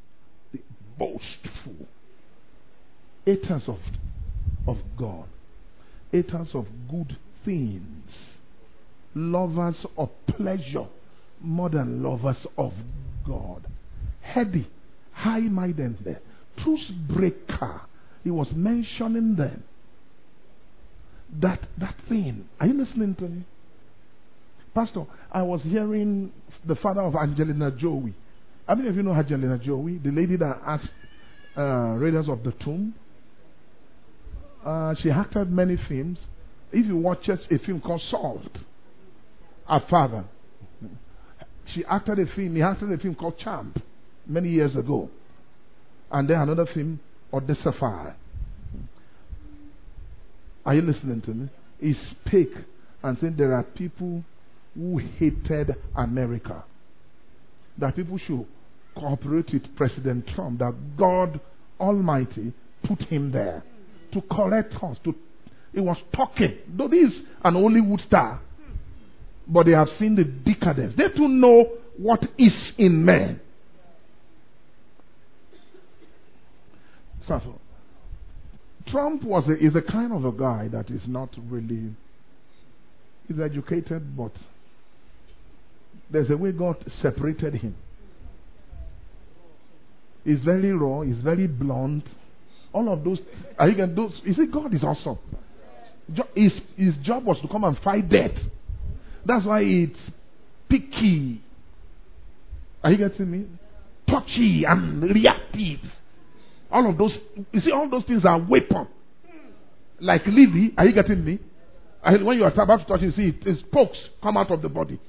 haters of God, haters of good things, lovers of pleasure more than lovers of God, heady, high-mindedness, truth breaker. He was mentioning them. That thing. Are you listening to me? Pastor, I was hearing the father of Angelina Jolie. I don't know if you know Angelina Jolie, the lady that asked Raiders of the Tomb. She acted many films. If you watch a film called Salt, her father, he acted a film called Champ many years ago. And then another film, Odessa Fire. Are you listening to me? He spake and said there are people who hated America. That people should cooperate with President Trump. That God Almighty put him there to correct us. He was talking. Though he is an Hollywood star, but they have seen the decadence. They too know what is in man. So, Trump is a kind of a guy that is not really, he's educated, but there's a way God separated him. He's very raw, he's very blunt. All of those, you see, God is awesome. His job was to come and fight death. That's why it's picky. Are you getting me? Touchy and reactive. All of those, you see, all those things are weapon. Like Levy, are you getting me? When you are about to touch, you see its spokes come out of the body.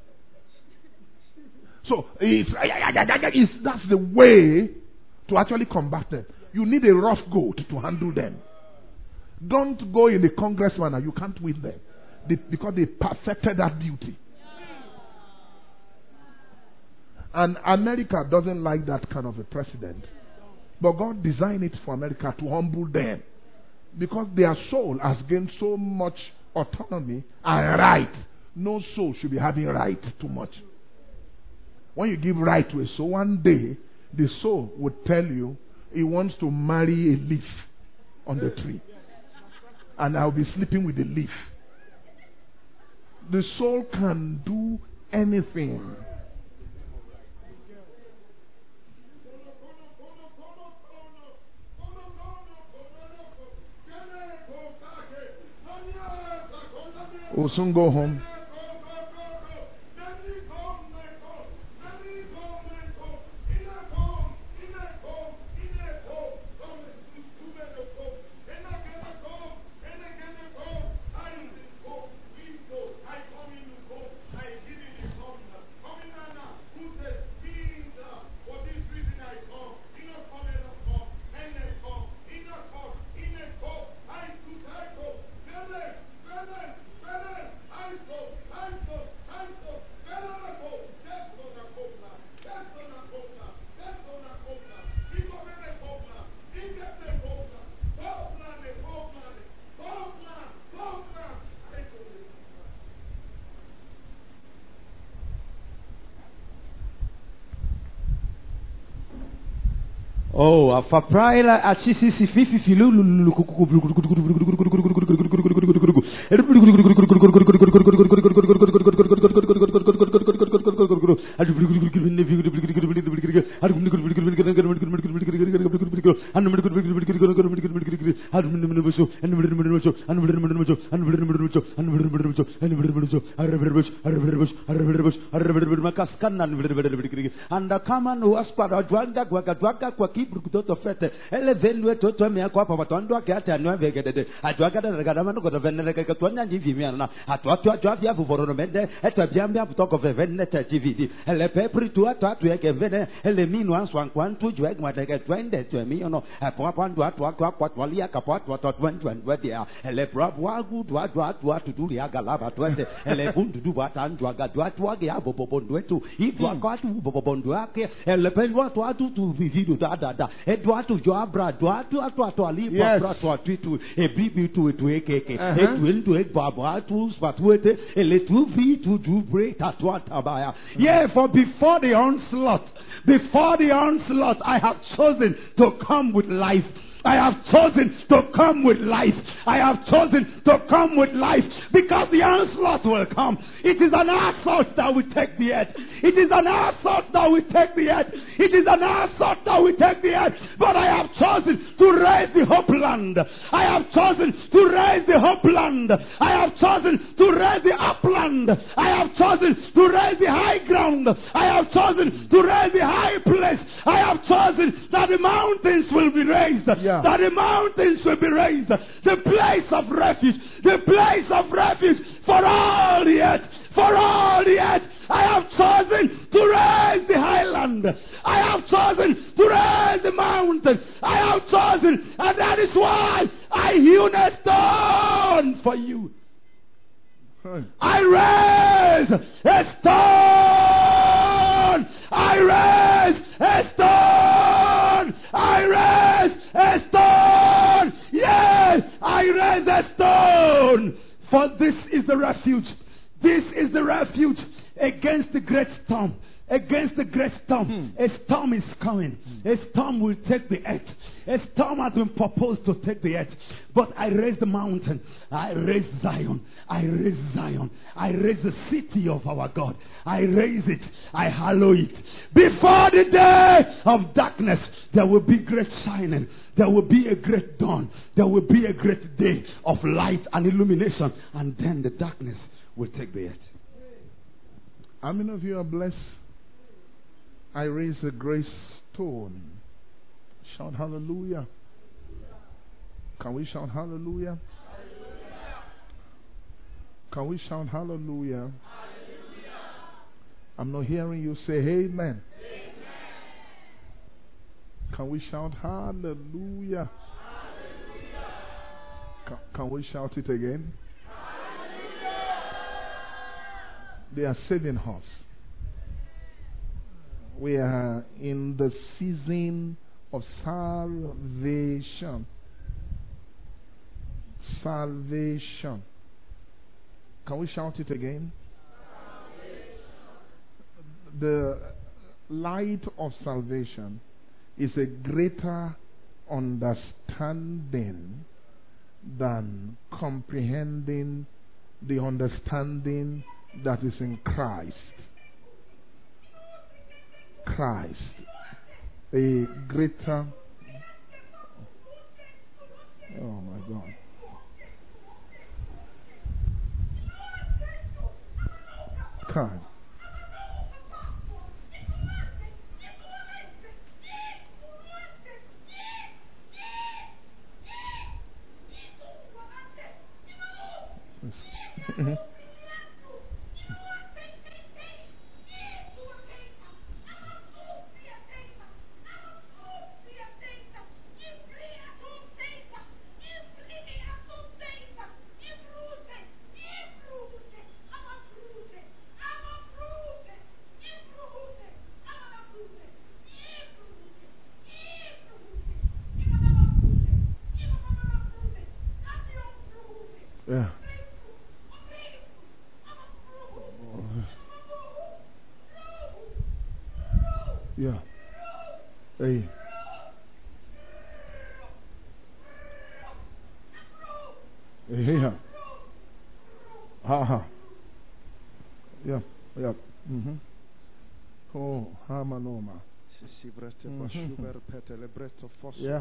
So that's the way to actually combat them. You need a rough goat to handle them. Don't go in the congressman and you can't win them. Because they perfected that beauty. And America doesn't like that kind of a president. But God designed it for America to humble them. Because their soul has gained so much autonomy and right. No soul should be having right too much. When you give right to a soul, one day the soul would tell you he wants to marry a leaf on the tree. And I'll be sleeping with the leaf. The soul can do anything. We'll soon go home. Oh, afapraila achisi fifi filulu Yeah, for before the onslaught, I have chosen to come with life. I have chosen to come with life. I have chosen to come with life because the onslaught will come. It is an assault that will take the earth. It is an assault that will take the earth. It is an assault that will take the earth. But I have chosen to raise the hopeland. I have chosen to raise the hopeland. I have chosen to raise the upland. I have chosen to raise the high ground. I have chosen to raise the high place. I have chosen that the mountains will be raised. Yeah. That the mountains will be raised. The place of refuge. The place of refuge for all the earth. For all the earth. I have chosen to raise the highland. I have chosen to raise the mountain. I have chosen, and that is why I hewn a stone for you. I raise a stone. I raise a stone. I raise a stone. Yes, I raise a stone. For this is the refuge. This is the refuge against the great storm. Against the great storm. A storm is coming. A storm will take the earth. A storm has been proposed to take the earth. But I raise the mountain. I raise Zion. I raise Zion. I raise the city of our God. I raise it. I hallow it. Before the day of darkness, there will be great shining. There will be a great dawn. There will be a great day of light and illumination. And then the darkness will take the earth. How many of you are blessed? I raise a great stone. shout hallelujah? Can we shout hallelujah? Can we shout hallelujah? I'm not hearing you say amen. Can we shout hallelujah? Can we shout it again? They are saving us. We are in the season of salvation. Salvation. Can we shout it again? The light of salvation is a greater understanding than comprehending the understanding that is in Christ. Christ. A greater. Oh my God. God. Yeah. Yeah. Hey. Yeah. Ha. Yeah. Yeah. Oh, Hamanoma. Yeah.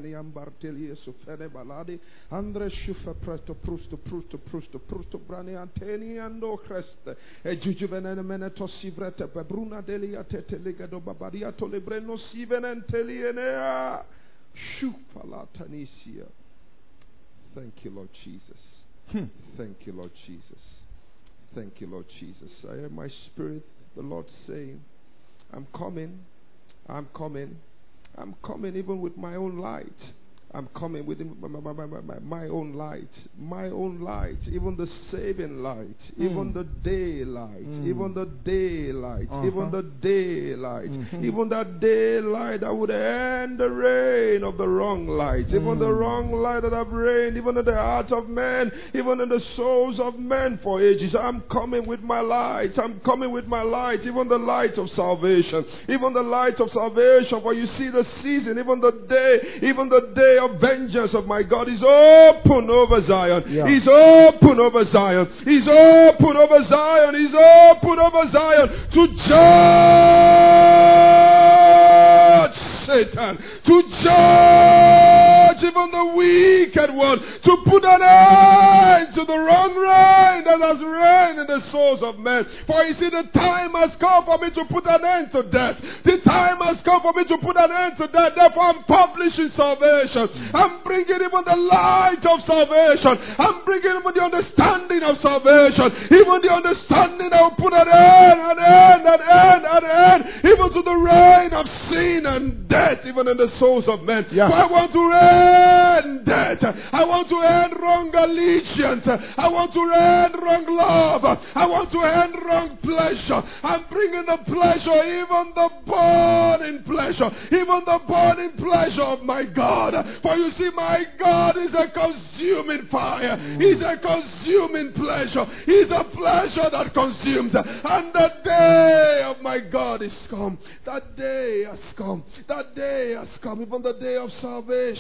Andre shufa preto prusto brani anteni ando creste e jujuvenene meneto sivrete bruna delia tete legado babaria to lebreno sivenentelienea shufala tanisia. Thank you, Lord Jesus. Thank you, Lord Jesus. Thank you, Lord Jesus. I hear my spirit, the Lord saying, I'm coming. I'm coming. I'm coming even with my own light. I'm coming with my own light. My own light. Even the saving light. Even the daylight. Even the daylight. Even the daylight. Even that daylight that would end the reign of the wrong light. Even the wrong light that have reigned. Even in the hearts of men. Even in the souls of men for ages. I'm coming with my light. I'm coming with my light. Even the light of salvation. Even the light of salvation. For you see the season. Even the day of vengeance of my God is open over Zion. Yeah. He's open over Zion. He's open over Zion. He's open over Zion to judge Satan, to judge even the wicked one, to put an end to the wrong reign that has reigned in the souls of men. For you see, the time has come for me to put an end to death. The time has come for me to put an end to death. Therefore, I'm publishing salvation. I'm bringing even the light of salvation. I'm bringing even the understanding of salvation. Even the understanding that will put an end, even to the reign of sin and death, even in the souls of men. Yeah. For I want to end death. I want to end wrong allegiance. I want to end wrong love. I want to end wrong pleasure. I'm bringing the pleasure, even the burning pleasure, even the burning pleasure of my God. For you see, my God is a consuming fire. He's a consuming pleasure. He's a pleasure that consumes. And the day of my God is come. That day has come. That day has come. Even the day of salvation.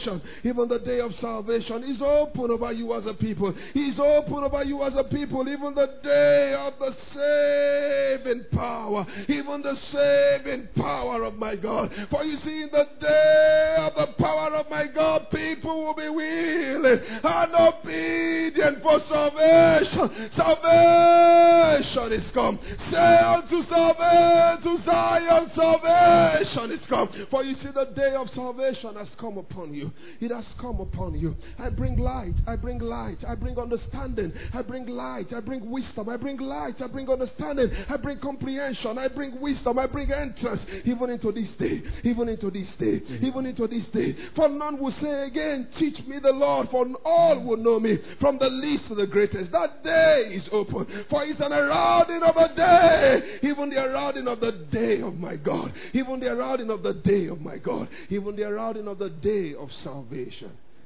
Even the day of salvation is open over you as a people. He's open over you as a people. Even the day of the saving power. Even the saving power of my God. For you see, in the day of the power of my God, people will be willing and obedient for salvation. Salvation is come. Say unto Zion, salvation is come. For you see, the day of salvation has come upon you. It has come upon you. I bring light. I bring light. I bring understanding. I bring light. I bring wisdom. I bring light. I bring understanding. I bring comprehension. I bring wisdom. I bring entrance. Even into this day. Even into this day. Even into this day. For none will say again, teach me the Lord. For all will know me. From the least to the greatest. That day is open. For it's an heralding of a day. Even the heralding of the day of my God. Even the heralding of the day of my God. Even the heralding of the day of salvation.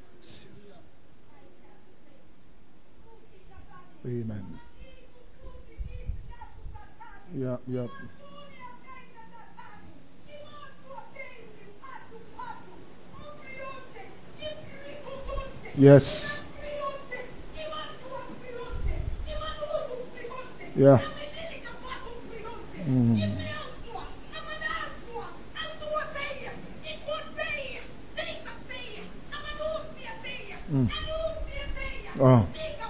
Amen. Yeah, yeah. Yes. Yeah. Oh.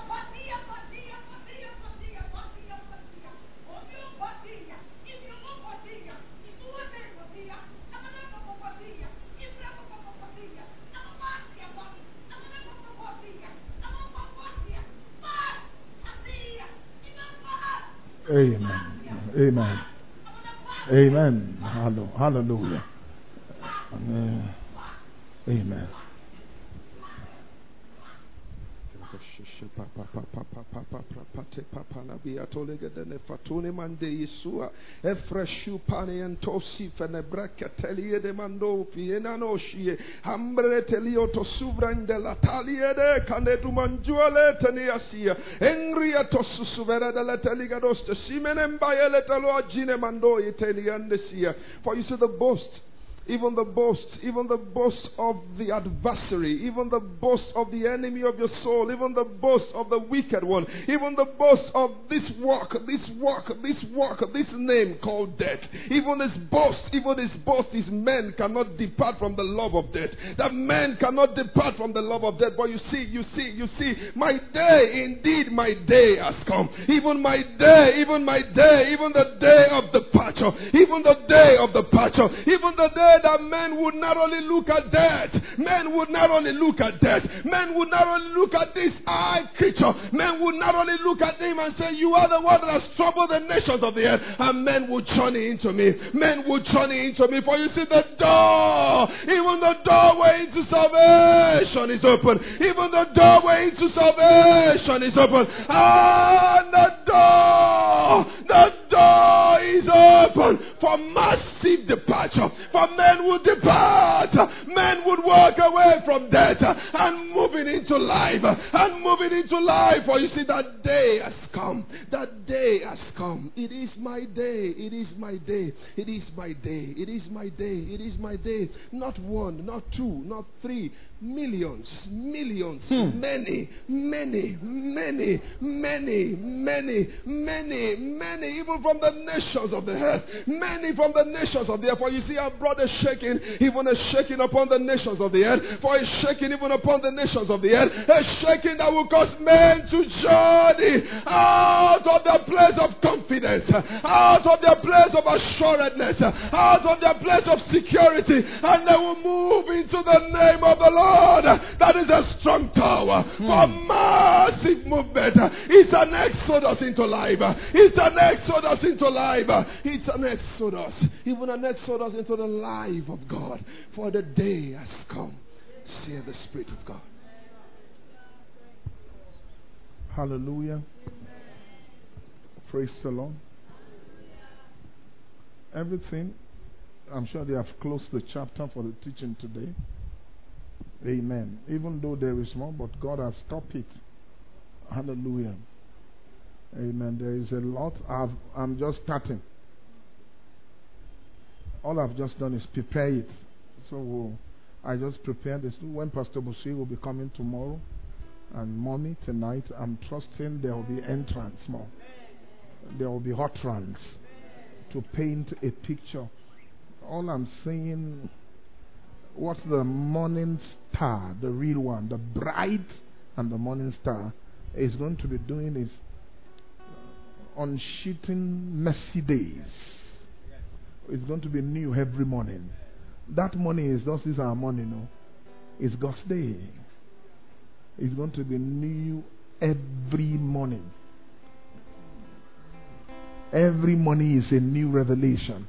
Amen. Amen. Amen. Hallelujah. Amen. Efreshu pane antosi fenebreka telie de mando fienanoshie hambre telio to suvran de la talie de canetu manjuale teniasia engria to susuvera de la teligados to simenem baele talo agine mando italiandesia. For you see the boast. Even the boast of the adversary, even the boast of the enemy of your soul, even the boast of the wicked one, even the boast of this name called death. Even his boast is men cannot depart from the love of death. That men cannot depart from the love of death. But you see, my day, indeed my day has come. Even my day, even the day of departure, even the day of departure, even the day that men would not only look at death, men would not only look at this eye creature, men would not only look at him and say, you are the one that has troubled the nations of the earth, and men would journey into me. For you see, the door, even the doorway into salvation is open. Even the doorway into salvation is open. And the door is open for massive departure. For men would depart. Men would walk away from death and moving into life. For you see, that day has come. That day has come. It is my day. It is my day. It is my day. It is my day. It is my day. Not one, not two, not three. Millions, many, even from the nations of the earth. Many from the nations of the earth. For you see, our brother shaking, even a shaking upon the nations of the earth. For a shaking even upon the nations of the earth. A shaking that will cause men to journey out of their place of confidence, out of their place of assuredness, out of their place of security, and they will move into the name of the Lord. That is a strong tower for massive movement. It's an exodus into life. It's an exodus into life. It's an exodus, even an exodus into the life of God. For the day has come, say the Spirit of God. Hallelujah. Praise the Lord. Everything, I'm sure they have closed the chapter for the teaching today. Amen. Even though there is more, but God has stopped it. Hallelujah. Amen. There is a lot. I'm just starting. All I've just done is prepare it. So I just prepared this. When Pastor Bushi will be coming tomorrow and mommy tonight, I'm trusting there will be entrance more. There will be hot runs to paint a picture. All I'm saying, what's the morning star, the real one, the bright and the morning star, is going to be doing is unsheeting mercy days. It's going to be new every morning. That morning is not this our morning, no. It's God's day. It's going to be new every morning. Every morning is a new revelation.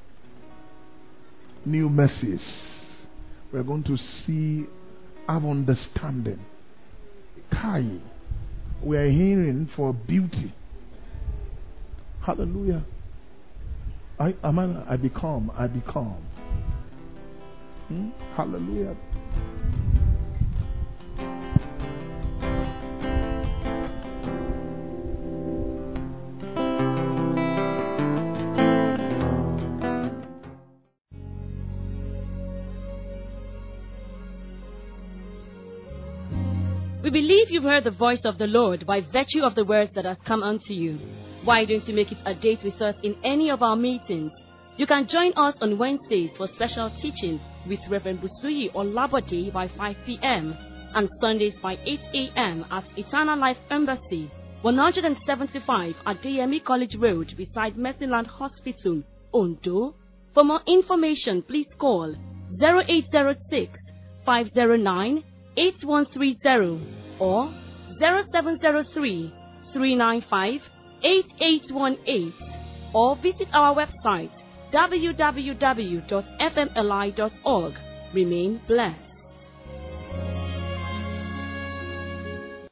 New mercies. We're going to see, have understanding. Kai. We are hearing for beauty. Hallelujah. I become. Hallelujah. We believe you've heard the voice of the Lord by virtue of the words that has come unto you. Why don't you make it a date with us in any of our meetings? You can join us on Wednesdays for special teachings with Reverend Busuyi Olabode by 5 p.m. and Sundays by 8 a.m. at Eternal Life Embassy, 175 at DME College Road beside Mercyland Hospital, Ondo. For more information, please call 0806 509 8130 or 0703 395 8818 or visit our website www.fmli.org. Remain blessed.